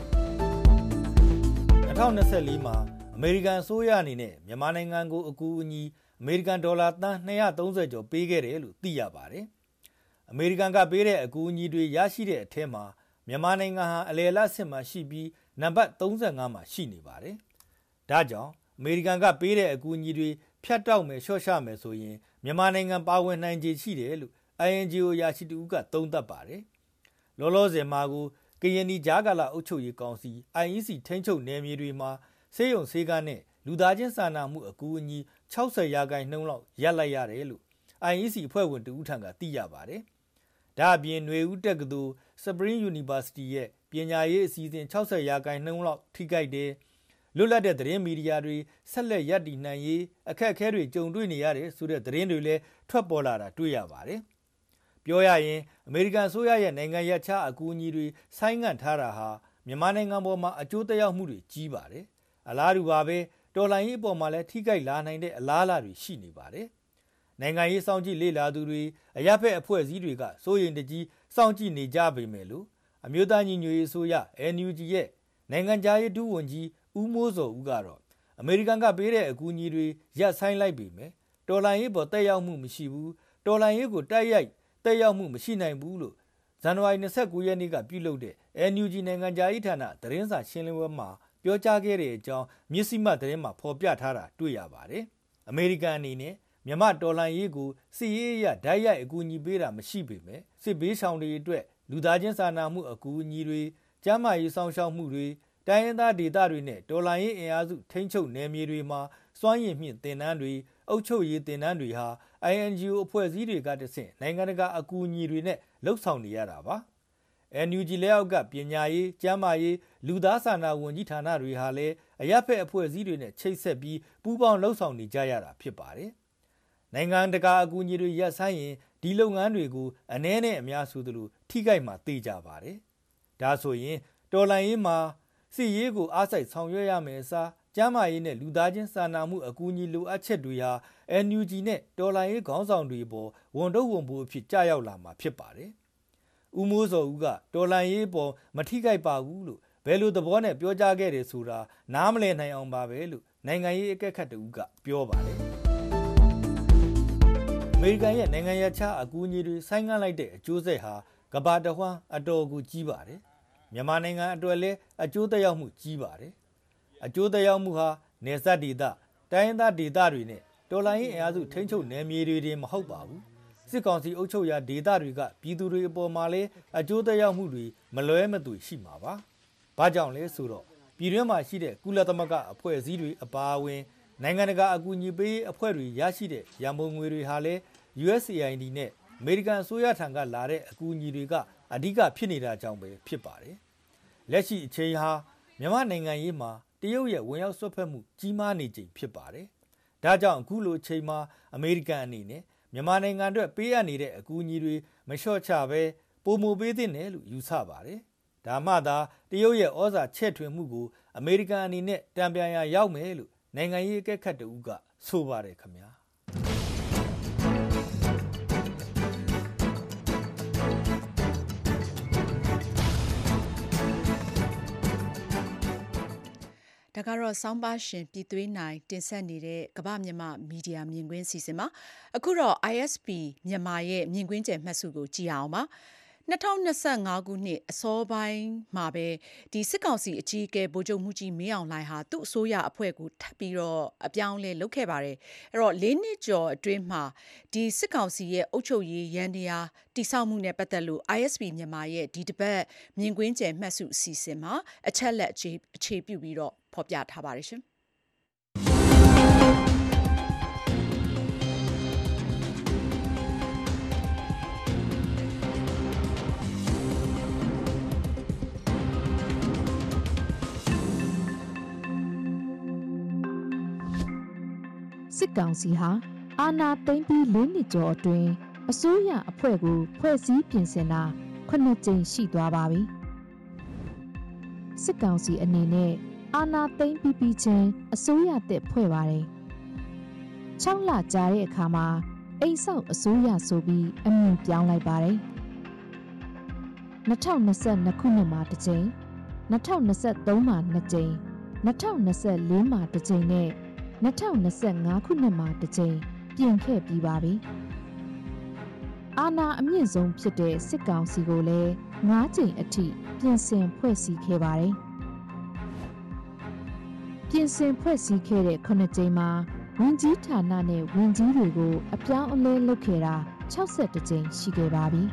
2024မှာအမေရိကန်အစိုးရအနေနဲ့မြန်မာနိုင်ငံကိုအကူအညီအမေရိကန်ဒေါ်လာသန်း230ကျော်ပေးခဲ့တယ်လို့သိရပါတယ်။အမေရိကန်ကပေးတဲ့အကူအညီတွေရရှိတဲ့အထက်မှာမြန်မာနိုင်ငံဟာအလယ်အလတ်ဆင့်မှာရှိပြီးနံပါတ်35မှာရှိနေပါတယ်။ဒါကြောင့်အမေရိကန်ကပေးတဲ့အကူအညီတွေဖြတ်တောက်မယ်လျှော့ချမယ်ဆိုရင်မြန်မာနိုင်ငံပါဝင်နိုင်ခြေရှိတယ်လို့ INGO ရရှိသူကသုံးသပ်ပါတယ်။လောလောဆယ်မှာကိုကရင်နီကြားကာလအုပ်ချုပ်ရေးကောင်စီ IEC ထိန်းချုပ်နယ်မြေတွေမှာဆေးရုံဆေးကန်းနဲ့လူသားချင်းစာနာမှုအကူအညီ60%လောက်ရပ်လိုက်ရတယ်လို့ IEC အဖွဲ့ဝင်တဦးထံကသိရပါတယ်။ဒါအပြင်ຫນွေဦးတက္ကသိုလ် Spring University ရဲ့ပညာရေးအစီအစဉ်60%လောက်ထိခိုက်တယ်လွတ်လပ်တဲ့သတင်းမီဒီယာတွေဆက်လက်ရပ်တည်နိုင်ရေးအခက်အခဲတွေကြုံတွေ့နေရတယ်ဆိုတဲ့သတင်းတွေလည်းထွက်ပေါ်လာတာတွေ့ရပါတယ်။ပြောရရင်အမေရိကန်ဆိုရရဲ့နိုင်ငံရပ်ခြားအကူအညီတွေဆိုင်းငံ့ထားတာဟာမြန်မာနိုင်ငံပေါ်မှာအကျိုးသက်ရောက်မှုတွေကြီးပါတယ်။အလားတူပါပဲတော်လှန်ရေးအပေါ်မှာလည်းထိခိုက်လာနိုင်တဲ့အလားအလာတွေရှိနေပါတယ်။နိုင်ငံရေးစောင့်ကြည့်လေ့လာသူတွေအရပ်ဘက်အဖွဲ့အစည်းတွေကစိုးရိမ်တကြီးစောင့်ကြည့်နေကြပေမဲ့လို့အမျိုးသားညီညွတ်ရေးအစိုးရ NUG ရဲ့နိုင်ငံခြားရေးဒုဝန်ကြီးဦးမိုးစောဦးကတော့အမေရိကန်ကပေးတဲ့အကူအညီတွေရပ်ဆိုင်းလိုက်ပေမဲ့တော်လှန်ရေးပေါ်တက်ရောက်မှုမရှိဘူးတော်လှန်ရေးကိုတိုက်ရိုက်တက်ရောက်မှုမရှိနိုင်ဘူးလို့ဇန်နဝါရီ29ရက်နေ့ကပြုလုပ်တဲ့ NUG နိုင်ငံခြားရေးဌာနသတင်းစာရှင်းလင်းပွဲမှာပြောကြားခဲ့တဲ့အကြောင်းမြစ်စီမသတင်းမှာဖော်ပြထားတာတွေ့ရပါတယ်။အမေရိကန်အနေနဲ့မြန်မာတော်လှန်ရေးကိုစစ်ရေးအရဓာတ်ရိုက်အကူအညီပေးတာမရှိပေမဲ့စစ်ဘေးရှောင်တွေအတွက်လူသားချင်းစာနာမှုအကူအညီတွေကျန်းမာရေးဆောင်ရှောက်မှုတွေတိုင်းရင်းသားဒေသတွေနဲ့တော်လှန်ရေးအင်အားစုထိန်းချုပ်နယ်မြေတွေမှာစွမ်းရည်မြင့်တင်နန်းတွေအုပ်ချုပ်ရေးတင်နန်းတွေဟာ INGO အဖွဲ့အစည်းတွေကတဆင့်နိုင်ငံတကာအကူအညီတွေနဲ့လှုပ်ဆောင်နေရတာပါ။ NUG လက်အောက်ကပညာရေးကျန်းမာရေးလူသားစာနာဝန်ကြီးဌာနတွေဟာလည်းအရပ်ဘက်အဖွဲ့အစည်းတွေနဲ့ချိတ်ဆက်ပြီးပူးပေါင်းလှုပ်ဆောင်နေကြရတာဖြစ်ပါတယ်။နိုင်ငံတကာအကူအညီတွေရပ်ဆိုင်းရင်ဒီလုပ်ငန်းတွေကိုအနည်းနဲ့အများဆိုသလိုထိခိုက်မှာသိကြပါတယ်။ဒါဆိုရင်တော်လှန်ရေးမှာစစ်ရေးကိုအားစိုက်ဆောင်ရွက်ရမယ်အစားကျန်းမာရေးနဲ့လူသားချင်းစာနာမှုအကူအညီလိုအပ်ချက်တွေဟာ NUG နဲ့တော်လှန်ရေးခေါင်းဆောင်တွေပေါ်ဝန်တော့ဝန်ပိုးအဖြစ်ကြာရောက်လာမှာဖြစ်ပါတယ်။ဦးမိုးစောဦးကတော်လှန်ရေးပေါ်မထိခိုက်ပါဘူးလို့ဘယ်လိုသဘောနဲ့ပြောကြားခဲ့တယ်ဆိုတာနားမလည်နိုင်အောင်ပါပဲလို့နိုင်ငံရေးအကဲခတ်တူကပြောပါတယ်။အမေရိကန်ရဲ့နိုင်ငံရပ်ခြားအကူအညီတွေဆိုင်းငံ့လိုက်တဲ့အကျိုးဆက်ဟာကမ္ဘာတစ်ဝှမ်းအတော်ကိုကြီးပါတယ်။မြန်မာနိုင်ငံအတွက်လည်းအကျိုးသက်ရောက်မှုကြီးပါတယ်။အကျိုးသက်ရောက်မှုဟာနယ်စပ်ဒေသတိုင်းရင်းသားဒေသတွေနဲ့တော်လှန်ရေးအင်အားစုထိန်းချုပ်နယ်မြေတွေတင်မဟုတ်ပါဘူး။စစ်ကောင်စီအုပ်ချုပ်ရာဒေသတွေကပြည်သူတွေအပေါ်မှာလည်းအကျိုးသက်ရောက်မှုတွေမလွဲမသွေရှိမှာပါ။ဘာကြောင့်လဲဆိုတော့ပြည်တွင်းမှာရှိတဲ့ကုလသမဂ္ဂအဖွဲ့အစည်းတွေအပါအဝင်နိုင်ငံတကာအကူအညီပေးအဖွဲ့တွေရရှိတဲ့ရန်ပုံငွေတွေဟာလည်း USAID နဲ့အမေရိကန်အစိုးရထံကလာတဲ့အကူအညီတွေကအဓိကဖြစ်နေတာကြောင့်ပဲဖြစ်ပါတယ်။လက်ရှိအချိန်ဟာမြန်မာနိုင်ငံရေးမှာတရုတ်ရဲ့ဝင်ရောက်ဆွတ်ဖက်မှုကြီးမားနေချိန်ဖြစ်ပါတယ်။ဒါကြောင့်အခုလိုအချိန်မှာအမေရိကန်အနေနဲ့မြန်မာနိုင်ငံအတွက်ပေးအပ်နေတဲ့အကူအညီတွေမလျှော့ချဘဲပိုမိုပေးသင့်တယ်လို့ယူဆပါတယ်။ဒါမှသာတရုတ်ရဲ့ဩဇာချဲ့ထွင်မှုကိုအမေရိကန်အနေနဲ့တံပြန်ရာရောက်မယ်လို့နိုင်ငံရေးအကဲခတ်တူကဆိုပါတယ်ခင်ဗျာ။ဒါကတော့ဆောင်းပါရှင်ပြည်သွေးနိုင်တင်ဆက်နေတဲ့ကမ္ဘာမြန်မာမီဒီယာမြင်ကွင်းစီစဉ်မှာအခုတော့ ISP မြန်မာရဲ့မြင်ကွင်းကျယ်မှတ်စုကိုကြည့်အောင်ပါ2025ခုနှစ်အစောပိုင်းမှာပဲဒီစစ်ကောင်စီအကြီးအကဲဗိုလ်ချုပ်မှုကြီးမင်းအောင်လှိုင်ဟာသူ့အစိုးရအဖွဲ့ကိုထပ်ပြီးတော့အပြောင်းလဲလုပ်ခဲ့ပါတယ်အဲ့တော့၄နှစ်ကျော်အတွင်းမှာဒီစစ်ကောင်စီရဲ့အုပ်ချုပ်ရေးရန်တရားတိစောက်မှုနဲ့ပတ်သက်လို့ ISP မြန်မာရဲ့ဒီတစ်ပတ်မြင်ကွင်းကျယ်မှတ်စုအစီအစဉ်မှာအချက်လက်အခြေပြုပြီးတော့ဖော်ပြထားပါတယ်ရှင်စစ်ကောင်စီဟာအာဏာသိမ်းပြီး၄နှစ်ကျော်အတွင်းအစိုးရအဖွဲ့ကိုဖွဲ့စည်းပြင်ဆင်တာ9ကြိမ်ရှိသွားပါပြီစစ်ကောင်စီအနေနဲ့အာဏာသိမ်းပြီးချင်းအစိုးရတက်ဖွဲ့ပါတယ်6လကြာတဲ့အခါမှာအိမ်ဆောက်အစိုးရဆိုပြီးအမည်ပြောင်းလိုက်ပါတယ်2022ခုနှစ်မှာတစ်ကြိမ်2023မှာ2ကြိမ်2024မှာ2ကြိမ်နဲ့2025ခုနှစ်မှာတစ်ကြိမ်ပြင်ခဲ့ပြီးပါပြီအာဏာအမြင့်ဆုံးဖြစ်တဲ့စစ်ကောင်စီကိုလည်း9ကြိမ်အထိပြင်ဆင်ဖွဲ့စည်းခဲ့ပါတယ်ပြင်ဆင်ဖွဲ့စည်းခဲ့တဲ့9ကြိမ်မှာဝန်ကြီးဌာနနဲ့ဝန်ကြီးတွေကိုအပြောင်းအလဲလုပ်ခဲ့တာ62ကြိမ်ရှိခဲ့ပါပြီ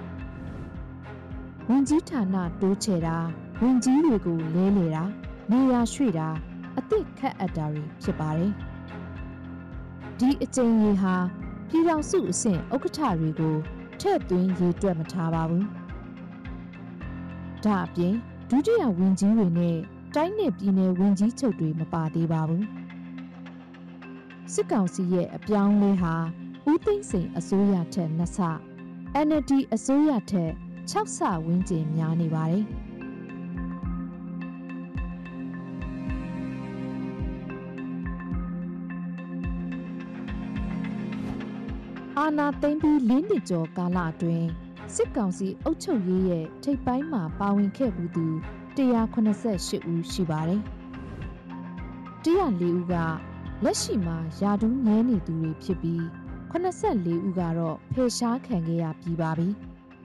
ဝန်ကြီးဌာနတိုးချဲ့တာဝန်ကြီးတွေကိုလဲလှယ်တာနေရာရွှေ့တာအသစ်ခတ်အပ်တာတွေဖြစ်ပါတယ်ဒီအကြိမ်ကြီးဟာပြည်ထောင်စုအဆင့်ဥက္ကဋ္ဌတွေကိုထည့်သွင်းရေးတွက်မထားပါဘူးဒါအပြင်ဒုတိယဝန်ကြီးတွေနဲ့တိုင်းနဲ့ပြည်နယ်ဝန်ကြီးချုပ်တွေမပါသေးပါဘူးစစ်ကောင်စီရဲ့အပြောင်းလဲဟာဦးသိန်းစိန်အစိုးရထက်2ဆ NLD အစိုးရထက်6ဆဝန်းကျင်များနေပါတယ်အာဏာသိမ်းပြီး4နှစ်ကျော်ကာလအတွင်းစစ်ကောင်စီအုပ်ချုပ်ရေးရဲ့ထိပ်ပိုင်းမှာပါဝင်ခဲ့မှုသူ188ဦးရှိပါတယ်104ဦးကလက်ရှိမှာယာဒူးငဲနေသူတွေဖြစ်ပြီး84ဦးကတော့ဖယ်ရှားခံခဲ့ရပြီးပါပြီ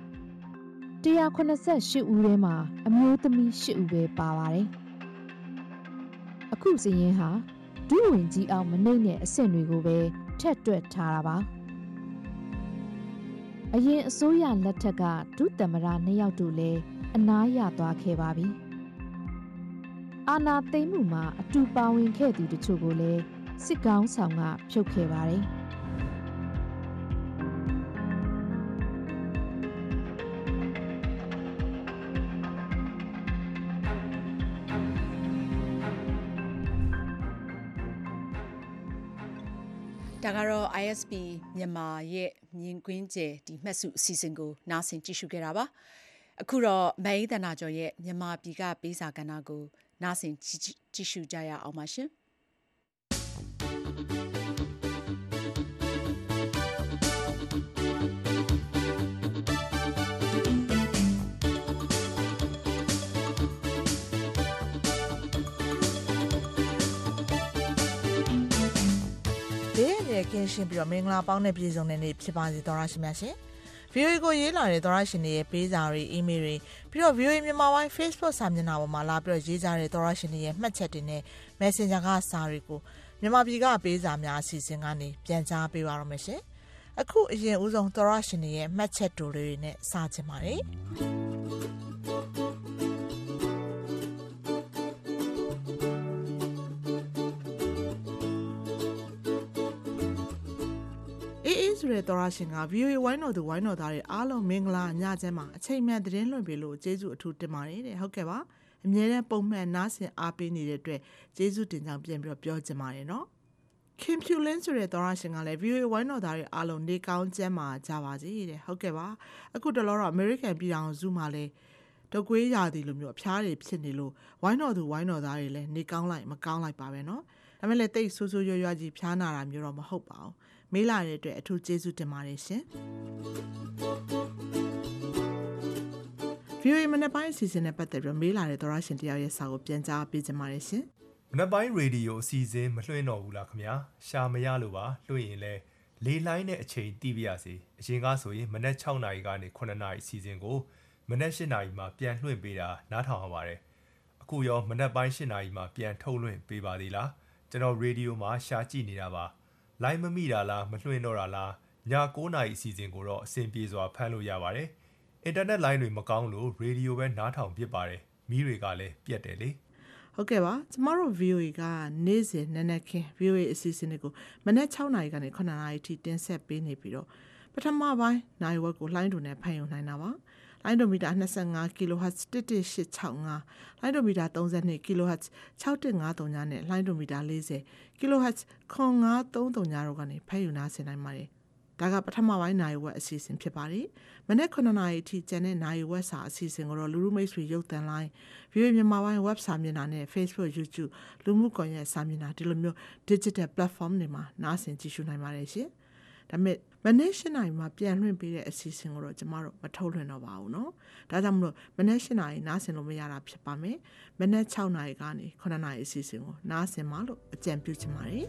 188ဦးထဲမှာအမျိုးသမီး8ဦးပဲပါပါတယ်အခုစရင်ဟာဒုဝင်ကြီးအောင်မနှိမ့်တဲ့အဆင့်တွေကိုပဲထက်တွက်ထားတာပါအရင်အစိုးရလက်ထက်ကဒုသမ္မတ2ယောက်တို့လည်းအနားရသွားခဲ့ပါပြီအာဏာသိမ်းမှုမှာအတူပါဝင်ခဲ့သူတချို့ကိုလည်းစစ်ကောင်းဆောင်ကဖြုတ်ခဲ့ပါတယ်ဒါကတော့ ISP မြန်မာရဲ့မြင်ကွင်းကျယ်ဒီမှတ်စုအစီအစဉ်ကိုနားဆင်ကြည့်ရှုခဲ့တာပါအခုတော့မဲအိသနာကျော်ရဲ့မြန်မာပြည်ကပေးစာကဏ္ဍကိုနားဆင်ကြည့်ရှုကြရအောင်ပါရှင်ကင်းရှင်းပြီးတော့မင်္ဂလာပေါင်းနဲ့ပြည်စုံတဲ့နေ့ဖြစ်ပါစေသောရရှိမြရှင် VOA ကိုရေးလာတဲ့သောရရှင်တွေရဲ့ပေးစာတွေ email တွေပြီးတော့ VOA မြန်မာပိုင်း Facebook စာမျက်နှာပေါ်မှာလာပြီးတော့ရေးကြတဲ့သောရရှင်တွေရဲ့မှတ်ချက်တွေနဲ့ Messenger ကစာတွေကိုမြန်မာပြည်ကပေးစာများအစီအစဉ်ကနေပြန်ကြားပေးပါရမယ်ရှင်အခုအရင်ဦးဆုံးသောရရှင်တွေရဲ့မှတ်ချက်တွေနဲ့စာချင်ပါတယ်ဆိုတဲ့သောရရှင်က VOA ဝိုင်းတော်သူဝိုင်းတော်သားတွေအားလုံးမင်္ဂလာညချမ်းမှာအချိန်မှန်သတင်းလွှင့်ပေးလို့ကျေးဇူးအထူးတင်ပါတယ်တဲ့ဟုတ်ကဲ့ပါအမြဲတမ်းပုံမှန်နားဆင်အားပေးနေတဲ့အတွက်ကျေးဇူးတင်ကြောင်းပြန်ပြီးတော့ပြောချင်ပါတယ်နော်ခင်ဖြူလင်းဆိုတဲ့သောရရှင်ကလည်း VOA ဝိုင်းတော်သားတွေအားလုံးနေကောင်းချမ်းမှာကြပါစေတဲ့ဟုတ်ကဲ့ပါအခုတလောတော့ American ပြည်ထောင်စုမှာလည်းတကွေးရာသီလိုမျိုးအဖျားတွေဖြစ်နေလို့ဝိုင်းတော်သူဝိုင်းတော်သားတွေလည်းနေကောင်းလိုက်မကောင်းလိုက်ပါပဲနော်ဒါမဲ့လည်းတိတ်ဆိုးဆိုးရွားရွားကြီးဖျားနာတာမျိုးတော့မဟုတ်ပါဘူးမေးလာတဲ့အတွက်အထူးကျေးဇူးတင်ပါတယ်ရှင် VOA မနက်ပိုင်းအစီအစဉ်နဲ့ပတ်သက်ပြီးမေးလာတဲ့သောရရှင်တယောက်ရဲ့စာကိုပြန်ကြားပေးကြပါရရှင်မနက်ပိုင်းရေဒီယိုအစီအစဉ်မလွှင့်တော့ဘူးလားခင်ဗျာရှာမရလို့ပါလွှင့်ရင်လဲလေလိုင်းနဲ့အချိန်တီးပြရစီအရင်ကဆိုရင်မနက်6နာရီကနေ9နာရီအစီအစဉ်ကိုမနက်8နာရီမှာပြန်လွှင့်ပေးတာနားထောင်ရပါတယ်အခုရောမနက်ပိုင်း8နာရီမှာပြန်ထုတ်လွှင့်ပေးပါသေးလားကျွန်တော်ရေဒီယိုမှာရှာကြည့်နေတာပါလိုင်းမမိတာလားမလွှင့်တော့တာလားည9နာရီအစီအစဉ်ကိုတော့အဆင်ပြေစွာဖမ်းလို့ရပါတယ်အင်တာနက်လိုင်းတွေမကောင်းလို့ရေဒီယိုပဲနားထောင်ဖြစ်ပါတယ်မီးတွေကလည်းပြတ်တယ်လေဟုတ်ကဲ့ပါကျမတို့ VOA ကနေ့စဉ်နက်နက်ခင်း VOA အစီအစဉ်တွေကိုမနက်6နာရီကနေ9နာရီထိတင်ဆက်ပေးနေပြီးတော့ပထမပိုင်းနိုင်ဝက်ကိုလိုင်းတူနဲ့ဖန်ယူနိုင်တာပါလိုင်းဒိုမီတာ25 kHz 11865လိုင်းဒိုမီတာ32 kHz 6153ညနဲ့လိုင်းဒိုမီတာ40 kHz 9533ညတို့ကနေဖန်ယူနာဆင်နိုင်ပါတယ်ဒါကပထမပိုင်းနိုင်ဝက်အစီအစဉ်ဖြစ်ပါတယ်မနေ့9နာရီအထိကျန်တဲ့နိုင်ဝက်စာအစီအစဉ်ကိုတော့လူလူမိတ်ဆွေရုပ်သံလိုင်း VOA မြန်မာပိုင်း web စာမျက်နှာနဲ့ Facebook YouTube လူမှုကွန်ရက်စာမျက်နှာဒီလိုမျိုး digital platform တွေမှာနားဆင်ကြည့်ရှုနိုင်ပါတယ်ရှင်ဒါပေမဲ့မနေ့8နာရီမှာပြန်လွှင့်ပေးတဲ့အစီအစဉ်ကိုတော့ကျမတို့မထုတ်လွှင့်တော့ပါဘူးเนาะဒါကြောင့်မလို့မနေ့8နာရီနားဆင်လို့မရတာဖြစ်ပါမယ်မနေ့6နာရီကနေ9နာရီအစီအစဉ်ကိုနားဆင်ပါလို့အကြံပြုချင်ပါတယ်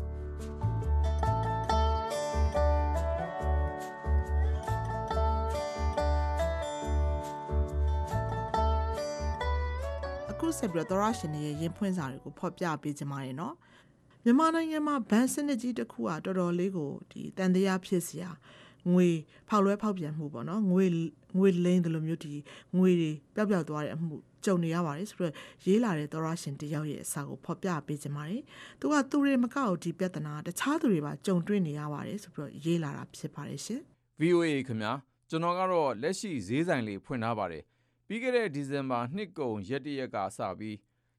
အခုဆက်ပြီးတော့သောရရှင်တွေရဲ့ရင်ဖွင့်စာတွေကိုဖော်ပြပေးကြပါရနော်မြန်မာနိုင်ငံမှာဘဏ်စနစ်ကြီးတစ်ခုကတော်တော်လေးကိုဒီတန်တရားဖြစ်စရာငွေဖောက်လွှဲဖောက်ပြန်မှုပေါ့နော်ငွေလိမ်တယ်လို့မျိုးဒီငွေတွေပျောက်သွားတဲ့အမှုကြုံနေရပါတယ်ဆိုတော့ရေးလာတဲ့သောရရှင်တယောက်ရဲ့အစာကိုဖော်ပြပေးကြပါရသူကသူတွေမကောက်ဒီပြဿနာတခြားသူတွေပါကြုံတွေ့နေရပါတယ်ဆိုပြီးတော့ရေးလာတာဖြစ်ပါတယ်ရှင် VOA ခင်ဗျာကျွန်တော်ကတော့လက်ရှိဈေးဆိုင်လေးဖွင့်ထားပါတယ်ပြီးခဲ့တဲ့ဒီဇင်ဘာနှစ်ကုန်ရက်တရက်ကစပြီး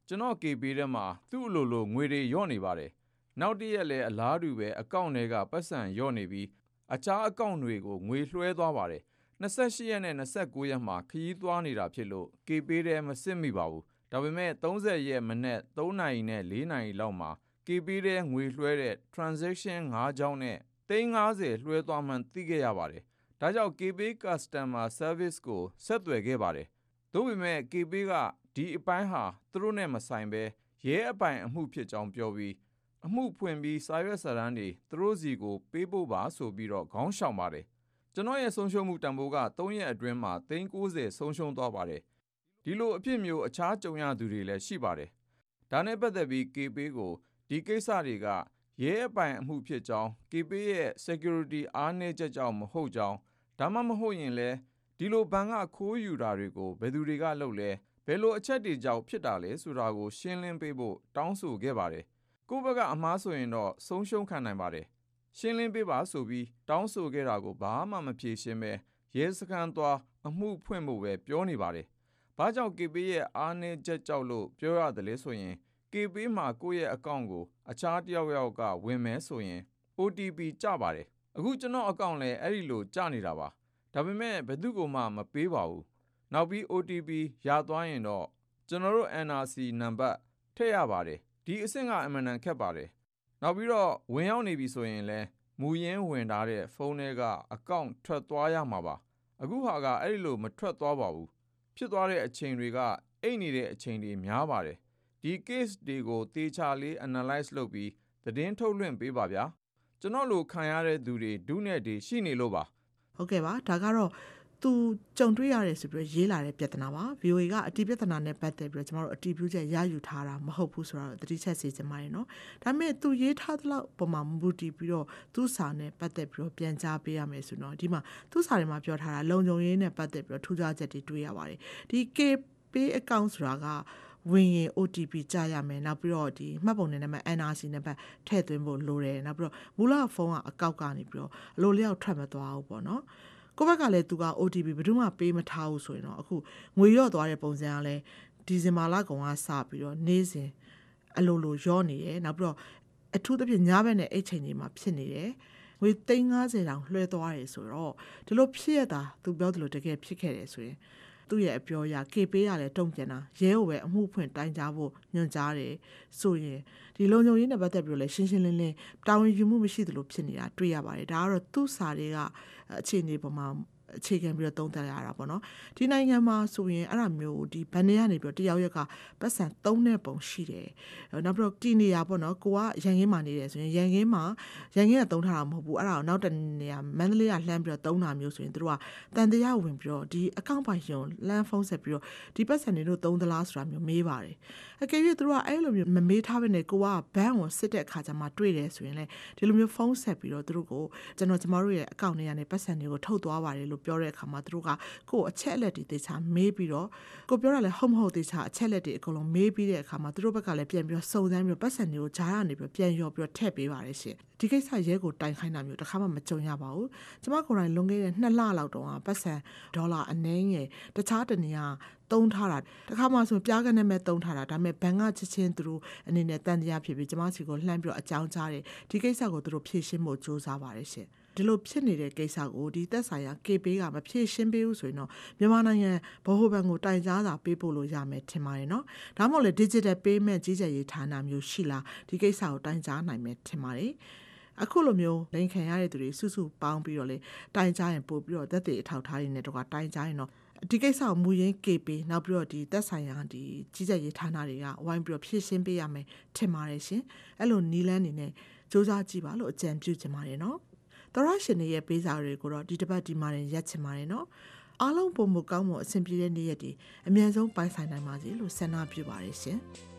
ကျွန်တော် KB ထဲမှာသူ့လိုငွေတွေရော့နေပါတယ်နောက်တစ်ရက်လည်းအလားတူပဲအကောင့်တွေကပတ်စံရော့နေပြီးအခြားအကောင့်တွေကိုငွေလွှဲသွားပါတယ်28ရက်နဲ့29ရက်မှာခရီးသွားနေတာဖြစ်လို့ KB ထဲမစစ်မိပါဘူးဒါပေမဲ့30ရက်မနေ့3နာရီနဲ့4နာရီလောက်မှာ KB ထဲငွေလွှဲတဲ့ transaction 5ကြောင်းနဲ့350လွှဲသွားမှန်းသိခဲ့ရပါတယ်ဒါကြောင့် KB Customer Service ကိုဆက်သွယ်ခဲ့ပါတယ်သို့ပေမဲ့ KB ကဒီအပိုင်းဟာသူတို့နဲ့မဆိုင်ပဲရဲအပိုင်အမှုဖြစ်ကြောင်းပြောပြီးအမှုဖွင့်ပြီးစာရွက်စာတမ်းတွေသူတို့စီကိုပေးဖို့ပါဆိုပြီးတော့ခေါင်းရှောင်ပါတယ်ကျွန်တော်ရဲ့ဆုံးရှုံးမှုတန်ဖိုးက3ရက်အတွင်းမှာ390ဆုံးရှုံးသွားပါတယ်ဒီလိုအဖြစ်မျိုးအခြားကြုံရသူတွေလည်းရှိပါတယ်ဒါနဲ့ပတ်သက်ပြီး KB ကိုဒီကိစ္စတွေကရဲအပိုင်အမှုဖြစ်ကြောင်း KB ရဲ့ security အားနည်းချက်ကြောင့်မဟုတ်ကြောင်းဒါမှမဟုတ်ရင်လည်းဒီလိုဘဏ်ကခိုးယူတာတွေကိုဘယ်သူတွေကလုပ်လဲဘယ်လိုအချက်တွေကြောင့်ဖြစ်တာလဲဆိုတာကိုရှင်းလင်းပေးဖို့တောင်းဆိုခဲ့ပါတယ်ကိုယ့်ဘက်ကအမှားဆိုရင်တော့ဆုံးရှုံးခံနိုင်ပါတယ်ရှင်းလင်းပေးပါဆိုပြီးတောင်းဆိုခဲ့တာကိုဘာမှမဖြေရှင်းပဲရဲစခန်းသွားအမှုဖွင့်ဖို့ပဲပြောနေပါတယ်ဘာကြောင့် KB ရဲ့အားနည်းချက်ကြောင့်လို့ပြောရတယ်လဲဆိုရင် KB မှာကိုယ့်ရဲ့အကောင့်ကိုအခြားတစ်ယောက်ကဝင်မယ်ဆိုရင် OTP ကျပါတယ်အခုကျွန်တော်အကောင့်လည်းအဲ့ဒီလိုကျနေတာပါဒါပေမဲ့ဘယ်သူမှမပေးပါဘူးနောက်ပြီး OTP ရသွားရင်တော့ကျွန်တော်တို့ NRC နံပါတ်ထည့်ရပါတယ်ဒီအဆင့်ကအမှန်တန်ခက်ပါတယ်နောက်ပြီးတော့ဝင်ရောက်နေပြီဆိုရင်လည်းမူရင်းဝင်ထားတဲ့ဖုန်းထဲကအကောင့်ထွက်သွားရမှာပါအခုဟာကအဲ့ဒီလိုမထွက်သွားပါဘူးဖြစ်သွားတဲ့အချိန်တွေကအိတ်နေတဲ့အချိန်တွေများပါတယ်ဒီ case တွေကိုသေချာလေး analyze လုပ်ပြီးသတင်းထုတ်လွှင့်ပေးပါဗျာကျွန်တော်လိုခံရတဲ့သူတွေဒုနဲ့တွေရှိနေလို့ပါဟုတ်ကဲ့ပါဒါကတော့သူကြုံတွေ့ရတယ်ဆိုပြီးရေးလာတဲ့ပြဿနာပါ VOA ကအတီးပြဿနာနဲ့ပတ်သက်ပြီးတော့ကျမတို့အတီးပြုချက်ရယူထားတာမဟုတ်ဘူးဆိုတော့တတိချက်စီချင်ပါတယ်နော်ဒါပေမဲ့သူရေးထားတဲ့လောက်ပုံမှန်မူတည်ပြီးတော့သူ့စာနဲ့ပတ်သက်ပြီးတော့ပြန်ကြားပေးရမယ်ဆိုတော့ဒီမှာသူ့စာတွေမှာပြောထားတာလုံခြုံရေးနဲ့ပတ်သက်ပြီးတော့ထူးခြားချက်တွေတွေ့ရပါတယ်ဒီ KB account ဆိုတာကဝင်ရင် OTP ကြားရမယ်နောက်ပြီးတော့ဒီမှတ်ပုံတင်နံပါတ် NRC နံပါတ်ထည့်သွင်းဖို့လိုတယ်နောက်ပြီးတော့မူလဖုန်းကအကောက်ကနေပြီးတော့အလိုလျောက်ထွက်မသွားဘူးပေါ့နော်ကိုဘက်ကလည်းသူက OTP ဘယ်သူမှပေးမထားဘူးဆိုရင်တော့အခုငွေရော့သွားတဲ့ပုံစံကလည်းဒီဇင်ဘာလကုန်ကစပြီးတော့နေ့စဉ်အလိုရော့နေတယ်နောက်ပြီးတော့အထူးသဖြင့်ညဘက်နဲ့အဲ့ချိန်တွေမှာဖြစ်နေတယ်ငွေ350တောင်လွှဲသွားတယ်ဆိုတော့ဒီလိုဖြစ်ရတာသူပြောသလိုတကယ်ဖြစ်ခဲ့တယ်ဆိုရင်သူ့ရဲ့အပြောအရ KB ကလည်းတုံ့ပြန်တာရဲကိုပဲအမှုဖွင့်တိုင်ကြားဖို့ညွှန်ကြားတယ်ဆိုရင်ဒီလုံခြုံရေးနဲ့ပတ်သက်ပြီးတော့လည်းရှင်းရှင်းလင်းလင်းတာဝန်ယူမှုမရှိသလိုဖြစ်နေတာတွေ့ရပါတယ်ဒါကတော့သူ့စာတွေကအခြေအနေပေါ်မှာအခြေခံပြီးတော့သုံးသပ်ရတာပေါ့နော်ဒီနိုင်ငံမှာဆိုရင်အဲ့ဒါမျိုးဒီဘန်နေကနေပြီးတော့တယောက်ရက်ကပတ်စံ3တဲ့ပုံရှိတယ်နောက်ပြီးတော့တီနေရပေါ့နော်ကိုကရန်ကင်းမှာနေတယ်ဆိုရင်ရန်ကင်းကသုံးထားတာမဟုတ်ဘူးအဲ့ဒါကိုနောက်တနေရာမန္တလေးကလှမ်းပြီးတော့သုံးတာမျိုးဆိုရင်တို့ကတန်တရားဝင်ပြီးတော့ဒီအကောင့်ပိုင်ရှင်လမ်းဖုန်းဆက်ပြီးတော့ဒီပတ်စံတွေတို့သုံးသလားဆိုတာမျိုးမေးပါတယ်အကယ်၍တို့ကအဲ့လိုမျိုးမမေးထားဘဲနဲ့ကိုကဘန်ကိုစစ်တဲ့အခါကျမှတွေ့တယ်ဆိုရင်လေဒီလိုမျိုးဖုန်းဆက်ပြီးတော့တို့ကိုကျမတို့ရဲ့အကောင့်တွေကနေပတ်စံတွေကိုထုတ်သွားပါတယ်လို့ပြောတဲ့အခါမှာသူတို့ကကိုယ်အချက်အလက်တွေသေချာမေးပြီးတော့ကိုပြောရလဲဟုတ်မဟုတ်သေချာအချက်အလက်တွေအကုန်လုံးမေးပြီးတဲ့အခါမှာသူတို့ဘက်ကလည်းပြန်ပြီးတော့စုံစမ်းပြီးတော့ပတ်စံတွေကိုဂျားရနေပြီးပြန်ရောပြီးတော့ထည့်ပေးပါတယ်ရှင်ဒီကိစ္စရဲကိုတိုင်ခိုင်းတာမျိုးတစ်ခါမှမကြုံရပါဘူးကျမကိုယ်တိုင်လွန်ခဲ့တဲ့2လလောက်တုန်းကပတ်စံဒေါ်လာအနည်းငယ်တခြားတနေရာသုံးထားတာတခါမှဆိုပြားကနေမဲ့သုံးထားတာဒါပေမဲ့ဘဏ်ကချက်ချင်းသူတို့အနေနဲ့တန်တရားဖြစ်ပြီးကျမစီကိုလှမ်းပြီးတော့အကြောင်းကြားတယ်ဒီကိစ္စကိုသူတို့ဖြေရှင်းဖို့ကြိုးစားပါတယ်ရှင်ဒီလိုဖြစ်နေတဲ့ကိစ္စကိုဒီသက်ဆိုင်ရာ KB ကမဖြေရှင်းပေးဘူးဆိုရင်တော့မြန်မာနိုင်ငံဗဟိုဘဏ်ကိုတိုင်ကြားစာပေးပို့လို့ရမယ်ထင်ပါတယ်နော်ဒါမှမဟုတ်လေ digital payment ကြီးကြပ်ရေးဌာနမျိုးရှိလားဒီကိစ္စကိုတိုင်ကြားနိုင်မယ်ထင်ပါတယ်အခုလိုမျိုးလိန်ခံရတဲ့သူတွေစုစုပေါင်းပြီးတော့လေတိုင်ကြားရင်ပို့ပြီးတော့သက်သေအထောက်ထားရင်းနဲ့တော့တိုင်ကြားရင်တော့ဒီကိစ္စကိုမူရင်း KB နောက်ပြီးတော့ဒီသက်ဆိုင်ရာဒီကြီးကြပ်ရေးဌာနတွေကဝိုင်းပြီးတော့ဖြည့်ရှင်းပေးရမယ်ထင်ပါတယ်ရှင်အဲ့လိုနီးလန်းနေနဲ့စူးစမ်းကြည့်ပါလို့အကြံပြုချင်ပါတယ်နော်သောရရှင်တွေရဲ့ပေးစာတွေကိုတော့ဒီတစ်ပတ်ဒီမှာရက်ချင်ပါတယ်နော်အားလုံးပုံမကောင်းမှုအဆင်ပြေတဲ့နေ့ရက်တွေအမြန်ဆုံးပိုင်ဆိုင်နိုင်ပါစေလို့ဆန္ဒပြုပါတယ်ရှင်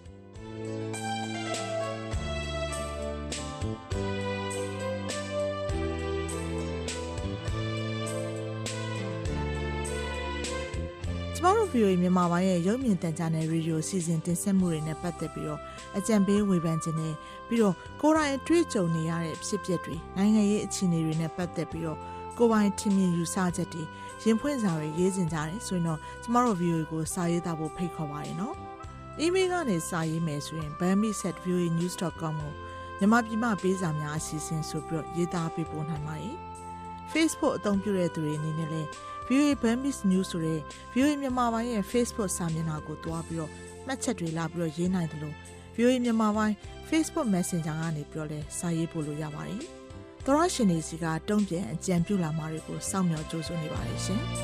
ကျမတို့ VOA မြန်မာပိုင်းရဲ့ရုပ်မြင်သံကြားနယ်ရေဒီယိုစီစဉ်တင်ဆက်မှုတွေနဲ့ပတ်သက်ပြီးတော့အကြံပေးဝေဖန်ခြင်းနဲ့ပြီးတော့ကိုယ်တိုင်အတွေ့အကြုံနေရတဲ့ဖြစ်ပျက်တွေနိုင်ငံရေးအခြေအနေတွေနဲ့ပတ်သက်ပြီးတော့ကိုယ်ပိုင်ထင်မြင်ယူဆချက်တွေရင်ဖွင့်စာတွေရေးစင်ကြတယ်ဆိုရင်တော့ကျမတို့ VOA ကိုစာရေးသားဖို့ဖိတ်ခေါ်ပါတယ်နော် email ကနေစာရေးမယ်ဆိုရင် burmese@voanews.com ကိုမြန်မာပြည်မှာပေးစာများအစီအစဉ်ဆိုပြီးတော့ရေးသားပေးပို့နိုင်ပါတယ် Facebook အသုံးပြုတဲ့သူတွေအနေနဲ့လည်း VOA Burmese News ဆိုတဲ့ VOA မြန်မာပိုင်းရဲ့ Facebook စာမျက်နှာကိုတွားပြီးတော့မှတ်ချက်တွေလာပြီးတော့ရေးနိုင်တယ်လို့ VOA မြန်မာပိုင်း Facebook Messenger ကနေပြီးတော့လည်းစာရေးပို့လို့ရပါတယ်။သောရရှင်တွေစီကတုံ့ပြန်အကြံပြုလာမှာတွေကိုစောင့်မျှော်ကြိုးစွနေပါတယ်ရှင်။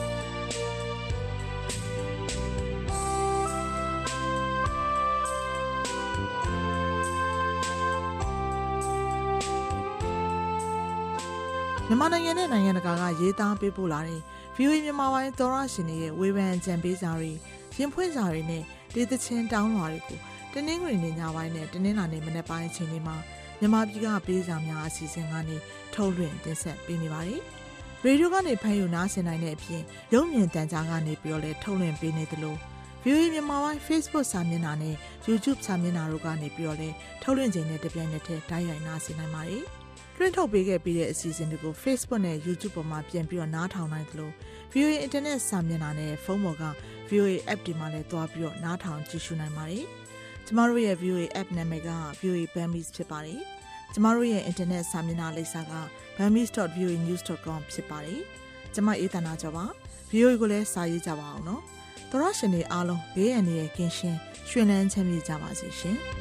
မြန်မာနိုင်ငံနဲ့နိုင်ငံတကာကရေးသားပေးပို့လာတဲ့ VOA မြန်မာပိုင်းသောရရှင်တွေရဲ့ဝေဖန်အကြံပေးစာတွေရင်ဖွင့်စာတွေနဲ့ဒေသချင်းတောင်းလွှာတွေကိုတနင်္ဂနွေနေ့ညပိုင်းနဲ့တနင်္လာနေ့မနက်ပိုင်းအချိန်တွေမှာမြန်မာပြည်ကပေးစာများအစီအစဉ်ကနေထုတ်လွှင့်တင်ဆက်ပေးနေပါတယ်။ရေဒီယိုကနေဖမ်းယူနားဆင်နိုင်တဲ့အပြင်ရုပ်မြင်သံကြားကနေပြီးတော့လည်းထုတ်လွှင့်ပေးနေသလို VOA မြန်မာပိုင်း Facebook စာမျက်နှာနဲ့ YouTube စာမျက်နှာတို့ကနေပြီးတော့လည်းထုတ်လွှင့်ခြင်းနဲ့တပြိုင်နက်တည်းတိုက်ရိုက်နားဆင်နိုင်ပါတယ်။လွှင့်ထုတ်ပေးခဲ့ပြီးတဲ့အစီအစဉ်တွေကို Facebook နဲ့ YouTube ပေါ်မှာပြန်ပြီးတော့နားထောင်နိုင်သလို VOA Internet စာမျက်နှာနဲ့ဖုန်းပေါ်က VOA App တွေမှာလည်းတွားပြီးတော့နားထောင်ကြည့်ရှုနိုင်ပါတယ်။ကျမတို့ရဲ့ VOA App နာမည်က VOA Burmese ဖြစ်ပါတယ်။ကျမတို့ရဲ့ Internet စာမျက်နှာလိပ်စာက burmese.voanews.com ဖြစ်ပါတယ်။ကျမအေးသန္တာကျော်ပါ။ VOA ကိုလည်းစာရေးကြပါအောင်နော်။သောရရှင်တွေအားလုံးဘေးအန္တရာယ်ကင်းရှင်းရွှင်လန်းချမ်းမြေ့ကြပါစေရှင်။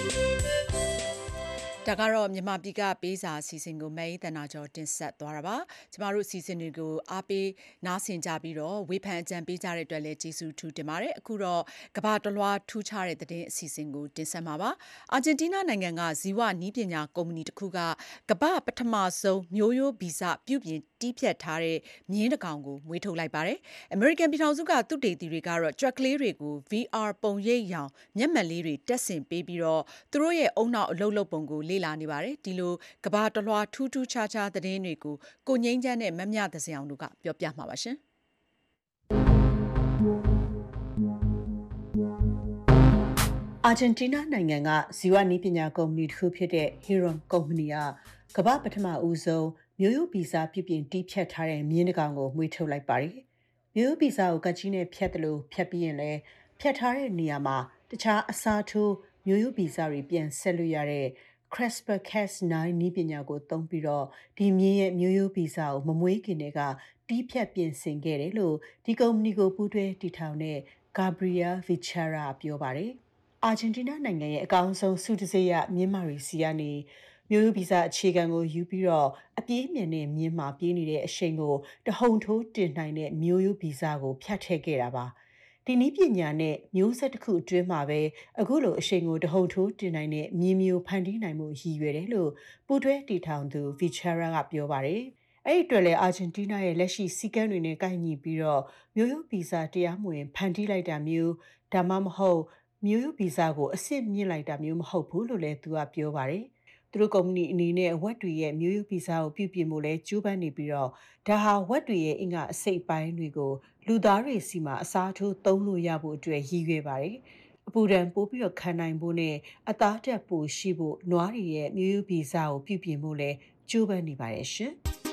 ဒါကတော့မြန်မာပြည်ကပေးစာအစီအစဉ်ကိုမဲတနာကျော်တင်ဆက်သွားတာပါကျမတို့အစီအစဉ်တွေကိုအားပေးနားဆင်ကြပြီးတော့ဝေဖန်အကြံပေးကြတဲ့အတွက်လည်းကျေးဇူးထူးတင်ပါတယ်အခုတော့ကမ္ဘာတလွှာထူးခြားတဲ့သတင်းအစီအစဉ်ကိုတင်ဆက်မှာပါအာဂျင်တီးနားနိုင်ငံကဇီဝနည်းပညာကုမ္ပဏီတစ်ခုကကမ္ဘာပထမဆုံးမျိုးရိုးဗီဇပြုပြင်တီးဖြတ်ထားတဲ့မြင်းတစ်ကောင်ကိုမွေးထုတ်လိုက်ပါတယ်အမေရိကန်ပြည်ထောင်စုကသုတေသီတွေကတော့ကြွက်ကလေးတွေကို VR ပုံရိပ်ရောင်မျက်မှန်လေးတွေတက်ဆင်ပေးပြီးတော့သူတို့ရဲ့အုံနောက်အလုပ်လုပ်ပုံကိုလေ့လာနေပါတယ်ဒီလိုကမ္ဘာတလွှာထူးထူးခြားခြားသတင်းတွေကိုကိုငိမ့်ချမ်းနဲ့မမြသစင်အောင်တို့ကပြောပြမှာပါရှင်အာဂျင်တီးနားနိုင်ငံကဇီဝနည်းပညာကုမ္ပဏီတစ်ခုဖြစ်တဲ့ Heron ကုမ္ပဏီကကမ္ဘာပထမဦးဆုံးမျိုးရိုးဗီဇပြုပြင်တီးဖြတ်ထားတဲ့မြင်းတစ်ကောင်ကိုမွေးထုတ်လိုက်ပါတယ်။မျိုးရိုးဗီဇကိုကကြီးနဲ့ဖြတ်တယ်လို့ဖြတ်ပြီးရင်လည်းဖြတ်ထားတဲ့နေရာမှာတခြားအစားထိုးမျိုးရိုးဗီဇတွေပြန်ဆက်လို့ရတဲ့ CRISPR-Cas9 နည်းပညာကိုသုံးပြီးတော့ဒီမြင်းရဲ့မျိုးရိုးဗီဇကိုမမွေးခင်တည်းကတီးဖြတ်ပြင်ဆင်ခဲ့တယ်လို့ဒီကုမ္ပဏီကိုပူးတွဲတည်ထောင်တဲ့ Gabriel Vichara ပြောပါတယ်။အာဂျင်တီးနားနိုင်ငံရဲ့အကောင်းဆုံးဆုတံဆိပ်ရမြင်းမာရီစီကနေမျိုးရိုးဗီဇအခြေခံကိုယူပြီးတော့အပြေးမြင်တဲ့မြင်းမှာပြေးနေတဲ့အရှိန်ကိုတဟုန်ထိုးတင်နိုင်တဲ့မျိုးရိုးဗီဇကိုဖြတ်ထည့်ခဲ့တာပါဒီနည်းပညာနဲ့မျိုးဆက်တစ်ခုအတွင်းမှာပဲအခုလိုအရှိန်ကိုတဟုန်ထိုးတင်နိုင်တဲ့မြင်းမျိုးဖန်တီးနိုင်မှုရည်ရွယ်တယ်လို့ပူးတွဲတည်ထောင်သူ Vichara ကပြောပါတယ်အဲ့ဒီအတွက်လည်းအာဂျင်တီးနားရဲ့လက်ရှိစီကန်းတွေနဲ့ကိုက်ညီပြီးတော့မျိုးရိုးဗီဇတရားမဝင်ဖန်တီးလိုက်တာမျိုးဒါမှမဟုတ်မျိုးရိုးဗီဇကိုအစစ်မြင့်လိုက်တာမျိုးမဟုတ်ဘူးလို့လည်းသူကပြောပါတယ်သူတို့ကုမ္ပဏီအနေနဲ့ဝက်တွေရဲ့မျိုးရိုးဗီဇကိုပြုပြင်ဖို့လဲကြိုးပမ်းနေပြီးတော့ဒါဟာဝက်တွေရဲ့အင်္ဂါအစိတ်ပိုင်းတွေကိုလူသားတွေစီမှာအစားထိုးသုံးလို့ရဖို့အတွက်ရည်ရွယ်ပါတယ်အပူဒဏ်ပိုးပြီးတော့ခံနိုင်ဖို့နဲ့အသားတက်ပိုရှိဖို့နွားတွေရဲ့မျိုးရိုးဗီဇကိုပြုပြင်ဖို့လဲကြိုးပမ်းနေပါတယ်ရှင်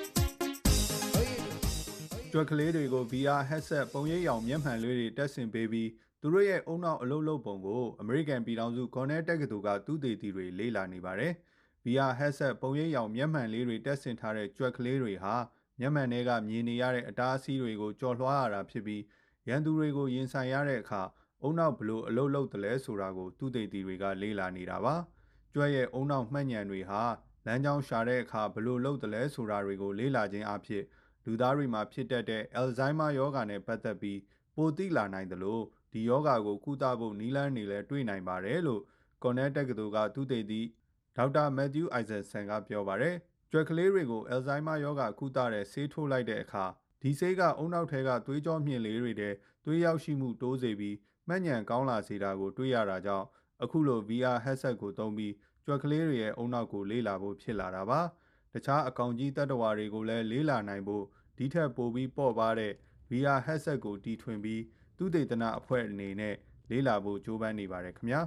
ကြွက်ကလေးတွေကို VR headset ပုံရိပ်ရောင်မျက်မှန်လေးတွေတက်ဆင်ပေးပြီးသူတို့ရဲ့အုံနောက်အလုပ်လုပ်ပုံကိုအမေရိကန်ပြည်ထောင်စု Cornell တက္ကသိုလ်ကသုတေသီတွေလေ့လာနေပါတယ်VR headset ပုံရိပ်ရောင်မျက်မှန်လေးတွေတက်ဆင်ထားတဲ့ကြွက်ကလေးတွေဟာမျက်မှန်တွေကမြင်နေရတဲ့အတားအဆီးတွေကိုကျော်လွှားရတာဖြစ်ပြီးရန်သူတွေကိုရင်ဆိုင်ရတဲ့အခါအုံနောက်ဘလို့အလုပ်လုပ်တယ်လဲဆိုတာကိုသုတေသီတွေကလေ့လာနေတာပါကြွက်ရဲ့အုံနောက်မှတ်ဉဏ်တွေဟာလမ်းကြောင်းရှာတဲ့အခါဘလို့လုပ်တယ်လဲဆိုတာတွေကိုလေ့လာခြင်းအဖြစ်လူသားတွေမှာဖြစ်တတ်တဲ့ Alzheimer ရောဂါနဲ့ပတ်သက်ပြီးပိုသိလာနိုင်တယ်လို့ဒီရောဂါကိုကုသဖို့နည်းလမ်းတွေလည်းတွေ့နိုင်ပါတယ်လို့ Cornell တက္ကသိုလ်ကသုတေသီဒေါက်တာမက်သျူးအိုက်ဇက်ဆန်ကပြောပါတယ်ကြွက်ကလေးတွေကို Alzheimer ရောဂါကုသတဲ့ဆေးထိုးလိုက်တဲ့အခါဒီဆေးကအုံနောက်ထဲကသွေးကြောမြင့်လေးတွေတဲ့သွေးရောက်ရှိမှုတိုးစေပြီးမှတ်ဉဏ်ကောင်းလာစေတာကိုတွေ့ရတာကြောင့်အခုလို VR headset ကိုသုံးပြီးကြွက်ကလေးတွေရဲ့အုံနောက်ကိုလေ့လာဖို့ဖြစ်လာတာပါတခြားအကောင်ကြီးတတ္တဝါတွေကိုလည်းလေ့လာနိုင်ဖို့ဒီထက်ပိုပြီးပေါ့ပါတဲ့ VR headset ကိုတီထွင်ပြီးသုတေသနအဖွဲ့အနေနဲ့လေ့လာဖို့ကြိုးပမ်းနေပါတယ်ခင်ဗျာ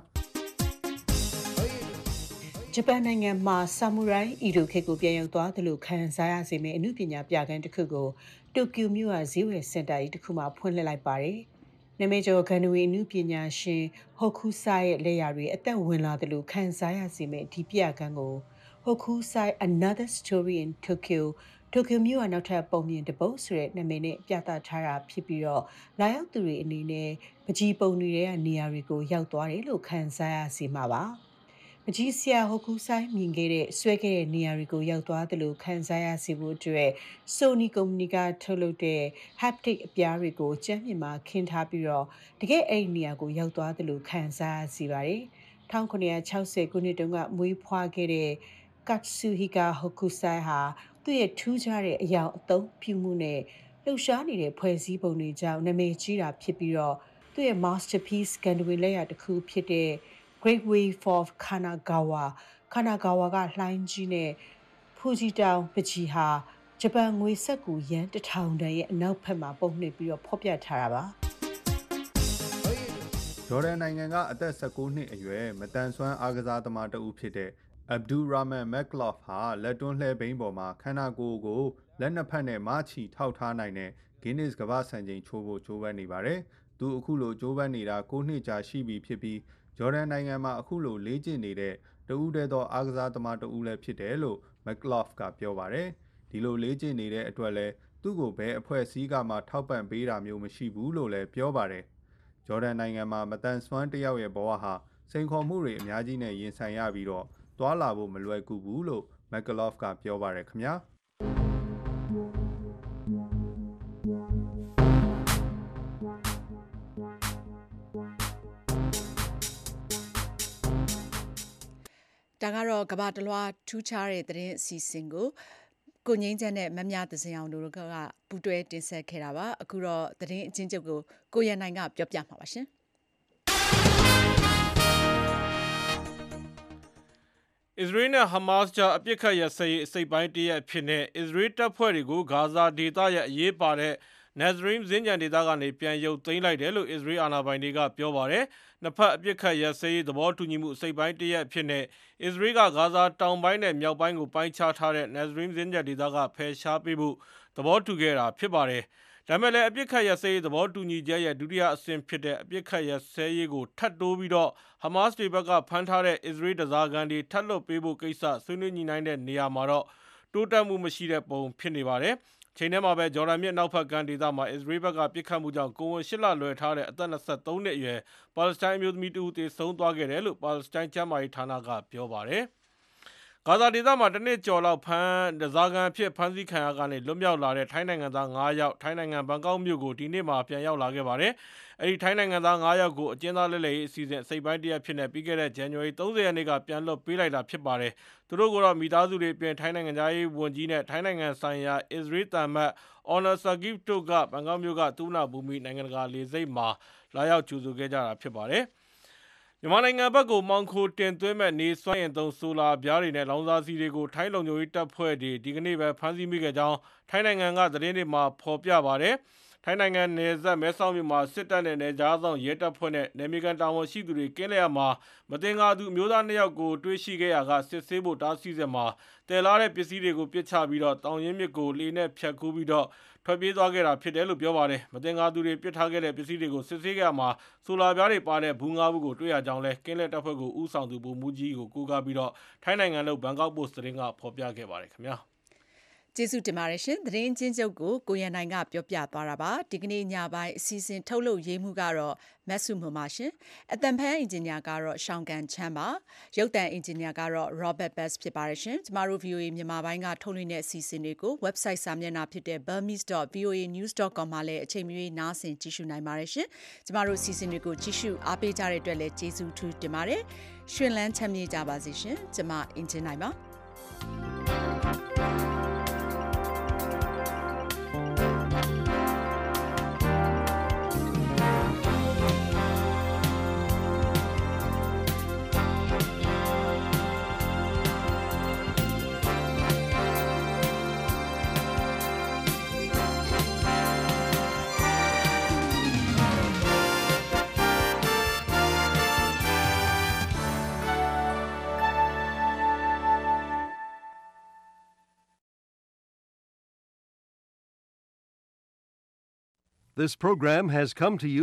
ဂျပန်နိုင်ငံမှာဆာမူရိုင်းအီဒိုခေတ်ကိုပြန်ရောက်သွားတယ်လို့ခံစားရစေမယ့်အမှုပညာပြခန်းတစ်ခုကိုတိုကျိုမြို့ကဈေးဝယ်စင်တာကြီးတစ်ခုမှာဖွင့်လှစ်လိုက်ပါတယ်နမေကျော်ဂန်နဝေနုပညာရှင်ဟိုကူဆိုင်ရဲ့လက်ရာတွေအသက်ဝင်လာတယ်လို့ခန်းစားရစီမဲ့ဒီပြကန်းကိုဟိုကူဆိုင် Another Story in Tokyo မြို့ကနောက်ထပ်ပုံမြင်တစ်ပုဒ်ဆိုတဲ့နာမည်နဲ့ပြသထားတာဖြစ်ပြီးတော့လာရောက်သူတွေအနေနဲ့ပကြီးပုံတွေရဲ့နေရာတွေကိုရောက်သွားတယ်လို့ခန်းစားရစီမှာပါပကြီးဆရာဟိုကူဆိုင်မြင်ခဲ့တဲ့ဆွဲခဲ့တဲ့နေရာတွေကိုရောက်သွားတယ်လို့ခန်းစားရစီဖို့အတွက် Sony ကုမ္ပဏီကထုတ်လုပ်တဲ့ haptic အပြားတွေကိုကျန်းမြင့်မှာခင်းထားပြီးတော့တကယ်အဲ့ဒီနေရာကိုရောက်သွားတယ်လို့ခန်းစားရစီပါတယ်1960ခုနှစ်တုန်းကမွေးဖွားခဲ့တဲ့ Katsuhika Hokusai ဟာသူ့ရဲ့ထူးခြားတဲ့အယောင်အသုံးပြုမှုနဲ့လှူရှားနေတဲ့ဖွဲ့စည်းပုံတွေကြောင့်နာမည်ကြီးတာဖြစ်ပြီးတော့သူ့ရဲ့ masterpiece ဂန်ဒဝင်လက်ရာတစ်ခုဖြစ်တဲ့ Great Wave of Kanagawa ကလှိုင်းကြီးနဲ့ဖူဂျီတောင်ပကြီးဟာဂျပန်ငွေစက္ကူယန်း1000တန်ရဲ့အနောက်ဘက်မှာပုံနှိပ်ပြီးတော့ဖော်ပြထားတာပါဂျော်ဒန်နိုင်ငံကအသက်19နှစ်အရွယ်မတန်ဆွမ်းအားကစားသမားတဦးဖြစ်တဲ့ Abdulrahman Makhlouf ဟာလက်တွန်းလှဲဘိန်းပေါ်မှာခန္ဓာကိုယ်ကိုလက်နှစ်ဖက်နဲ့မချီထောက်ထားနိုင်တဲ့ Guinness ကမ္ဘာ့စံချိန်ချိုးဖို့ကြိုးပမ်းနေပါတယ်။သူအခုလိုကြိုးပမ်းနေတာ9နှစ်ကြာရှိပြီဖြစ်ပြီးဂျော်ဒန်နိုင်ငံမှာအခုလိုလေ့ကျင့်နေတဲ့တဦးတည်းသောအားကစားသမားတဦးလည်းဖြစ်တယ်လို့ Makhlouf ကပြောပါတယ်။ဒီလိုလေ့ကျင့်နေတဲ့အတွက်လည်းသူ့ကိုဘယ်အဖွဲ့အစည်းကမှထောက်ပံ့ပေးတာမျိုးမရှိဘူးလို့လည်းပြောပါတယ်။ဂျော်ဒန်နိုင်ငံမှာမတန်ဆွမ်းတယောက်ရဲ့ဘဝဟာစိန်ခေါ်မှုတွေအများကြီးနဲ့ရင်ဆိုင်ရပြီးတော့သွားလာဖို့မလွယ်ကူဘူးလို့ Makhlouf ကပြောပါတယ်ခင်ဗျာဒါကတော့ကမ္ဘာတလွှားထူးခြားတဲ့သတင်းအစီအစဉ်ကိုကိုငိမ့်ချမ်းနဲ့မမြသစင်အောင်တို့ကပူးတွဲတင်ဆက်ခဲ့တာပါအခုတော့သတင်းအချင်းချုပ်ကိုကိုရန်နိုင်ကပြောပြမှာပါရှင်အစ္စရေးနဲ့ဟမတ်စ်ကြားအပြစ်ခတ်ရစရေးအစိပ်ပိုင်းတရက်ဖြစ်နေအစ္စရေးတပ်ဖွဲ့တွေကိုဂါဇာဒေသရဲ့အရေးပါတဲ့Nazrim ဇင်းကြံဒေသကနေပြန်ရုပ်သိမ်းလိုက်တယ်လို့အစ္စရေးအာဏာပိုင်တွေကပြောပါတယ်။နှစ်ဖက်အပြစ်ခတ်ရစရေးသဘောတူညီမှုအစိပ်ပိုင်းတရက်ဖြစ်နေအစ္စရေးကဂါဇာတောင်ပိုင်းနဲ့မြောက်ပိုင်းကိုပိုင်းခြားထားတဲ့ Nazrim ဇင်းကြံဒေသကဖယ်ရှားပေးဖို့သဘောတူခဲ့တာဖြစ်ပါတယ်။ဒါမဲ့လည်းအပြစ်ခတ်ရစရေးသဘောတူညီချက်ရဲ့ဒုတိယအဆင့်ဖြစ်တဲ့အပြစ်ခတ်ရစရေးကိုထပ်တိုးပြီးတော့ဟမတ်စ်တွေဘက်ကဖမ်းထားတဲ့အစ္စရေးဓားစာခံတွေထပ်လွတ်ပေးဖို့ကိစ္စဆွေးနွေးညှိနှိုင်းတဲ့နေရာမှာတော့တိုးတက်မှုမရှိတဲ့ပုံဖြစ်နေပါတယ်။ချိန်ထဲမှာပဲဂျော်ဒန်မြစ်နောက်ဖက်ကမ်းဒေသမှာအစ္စရေးဘက်ကပြစ်ခတ်မှုကြောင့်ကိုဝန်8လလွယ်ထားတဲ့အသက်23နှစ်အရွယ်ပါလက်စတိုင်းအမျိုးသမီးတဦးသေဆုံးသွားခဲ့တယ်လို့ပါလက်စတိုင်းကျန်းမာရေးဌာနကပြောပါတယ်။ဂါဇာဒေသမှာတစ်နှစ်ကျော်လောက်ဓားစာခံအဖြစ်ဖမ်းဆီးခံရကနေလွတ်မြောက်လာတဲ့ထိုင်းနိုင်ငံသား9ယောက်ထိုင်းနိုင်ငံဘန်ကောက်မြို့ကိုဒီနေ့မှပြန်ရောက်လာခဲ့ပါတယ်။အဲဒီထိုင်းနိုင်ငံသား9ယောက်ကိုအကျဉ်းသားလက်လက်ရေးအစီအစဉ်အစိပ်ပိုင်းတရက်ဖြစ်နေပြီးခဲ့တဲ့ဇန်နဝါရီ30ရက်နေ့ကပြန်လွှတ်ပေးလိုက်တာဖြစ်ပါတယ်။သူတို့ကတော့မိသားစုတွေပြင်ထိုင်းနိုင်ငံသားရေးဝန်ကြီးနဲ့ထိုင်းနိုင်ငံဆိုင်ရာအစ္စရေးသံမတ် Honor Sagib တို့ကဘန်ကောက်မြို့ကသူနာဘူမီနိုင်ငံတကာလေဆိပ်မှာလာရောက်ကြိုဆိုခဲ့ကြတာဖြစ်ပါတယ်။မြန်မာနိုင်ငံဘက်ကိုမှောင်ခိုတင်သွင်းမဲ့နေစွမ်းအင်သုံးဆိုလာပြားတွေနဲ့လောင်စာဆီတွေကိုထိုင်းလုံခြုံရေးတပ်ဖွဲ့တွေဒီကနေ့ပဲဖမ်းဆီးမိခဲ့ကြောင်းထိုင်းနိုင်ငံကသတင်းတွေမှာဖော်ပြပါတယ်။ထိုင်းနိုင်ငံနယ်စပ်မဲဆောက်မြို့မှာစစ်တပ်နဲ့နယ်ခြားစောင့်ရဲတပ်ဖွဲ့နဲ့နယ်မြေခံတာဝန်ရှိသူတွေကင်းလျက်မှာမတင်ကားသူအမျိုးသား2ယောက်ကိုတွေ့ရှိခဲ့ရာကစစ်ဆေးဖို့တားဆီးစဉ်မှာတည်လာတဲ့ပစ္စည်းတွေကိုပစ်ချပြီးတော့တောင်ရင်းမြစ်ကိုလေနဲ့ဖြတ်ကူးပြီးတော့ထွက်ပြေးသွားခဲ့တာဖြစ်တယ်လို့ပြောပါတယ်။မတင်ကားသူတွေပစ်ထားခဲ့တဲ့ပစ္စည်းတွေကိုစစ်ဆေးခဲ့ရမှာဆိုလာပြားတွေပါတဲ့ဘူး၅ဘူးကိုတွေ့ရကြောင်းလဲကင်းလက်တပ်ဖွဲ့ကိုဥဆောင်သူဗိုလ်မှူးကြီးကိုကိုးကားပြီးတော့ထိုင်းနိုင်ငံလို့ဘန်ကောက်ပို့စ်သတင်းကဖော်ပြခဲ့ပါတယ်ခင်ဗျာ။ကျေးဇူးတင်ပါတယ်ရှင်သတင်းချင်းချုပ်ကိုကိုရန်နိုင်ကပြောပြသွားတာပါဒီကနေ့ညပိုင်းအစီအစဉ်ထုတ်လုပ်ရေးမှုကတော့မတ်ဆုမမရှင်အတန်ဖန်အင်ဂျင်နီယာကတော့ရှောင်းကန်ချမ်းပါရုပ်သံအင်ဂျင်နီယာကတော့ Robert Best ဖြစ်ပါတယ်ရှင်ကျမတို့ VOA မြန်မာပိုင်းကထုတ်လွှင့်တဲ့အစီအစဉ်တွေကို website စာမျက်နှာဖြစ်တဲ့ burmese.voanews.com မှာလည်းအချိန်မီနားဆင်ကြည့်ရှုနိုင်ပါတယ်ရှင်ကျမတို့အစီအစဉ်တွေကိုကြည့်ရှုအားပေးကြတဲ့အတွက်လည်းကျေးဇူးထူးတင်ပါတယ်ရှင်လန်းချမ်းမြေ့ကြပါစေရှင်ကျမအင်ဂျင်နိုင်ပါ This program has come to you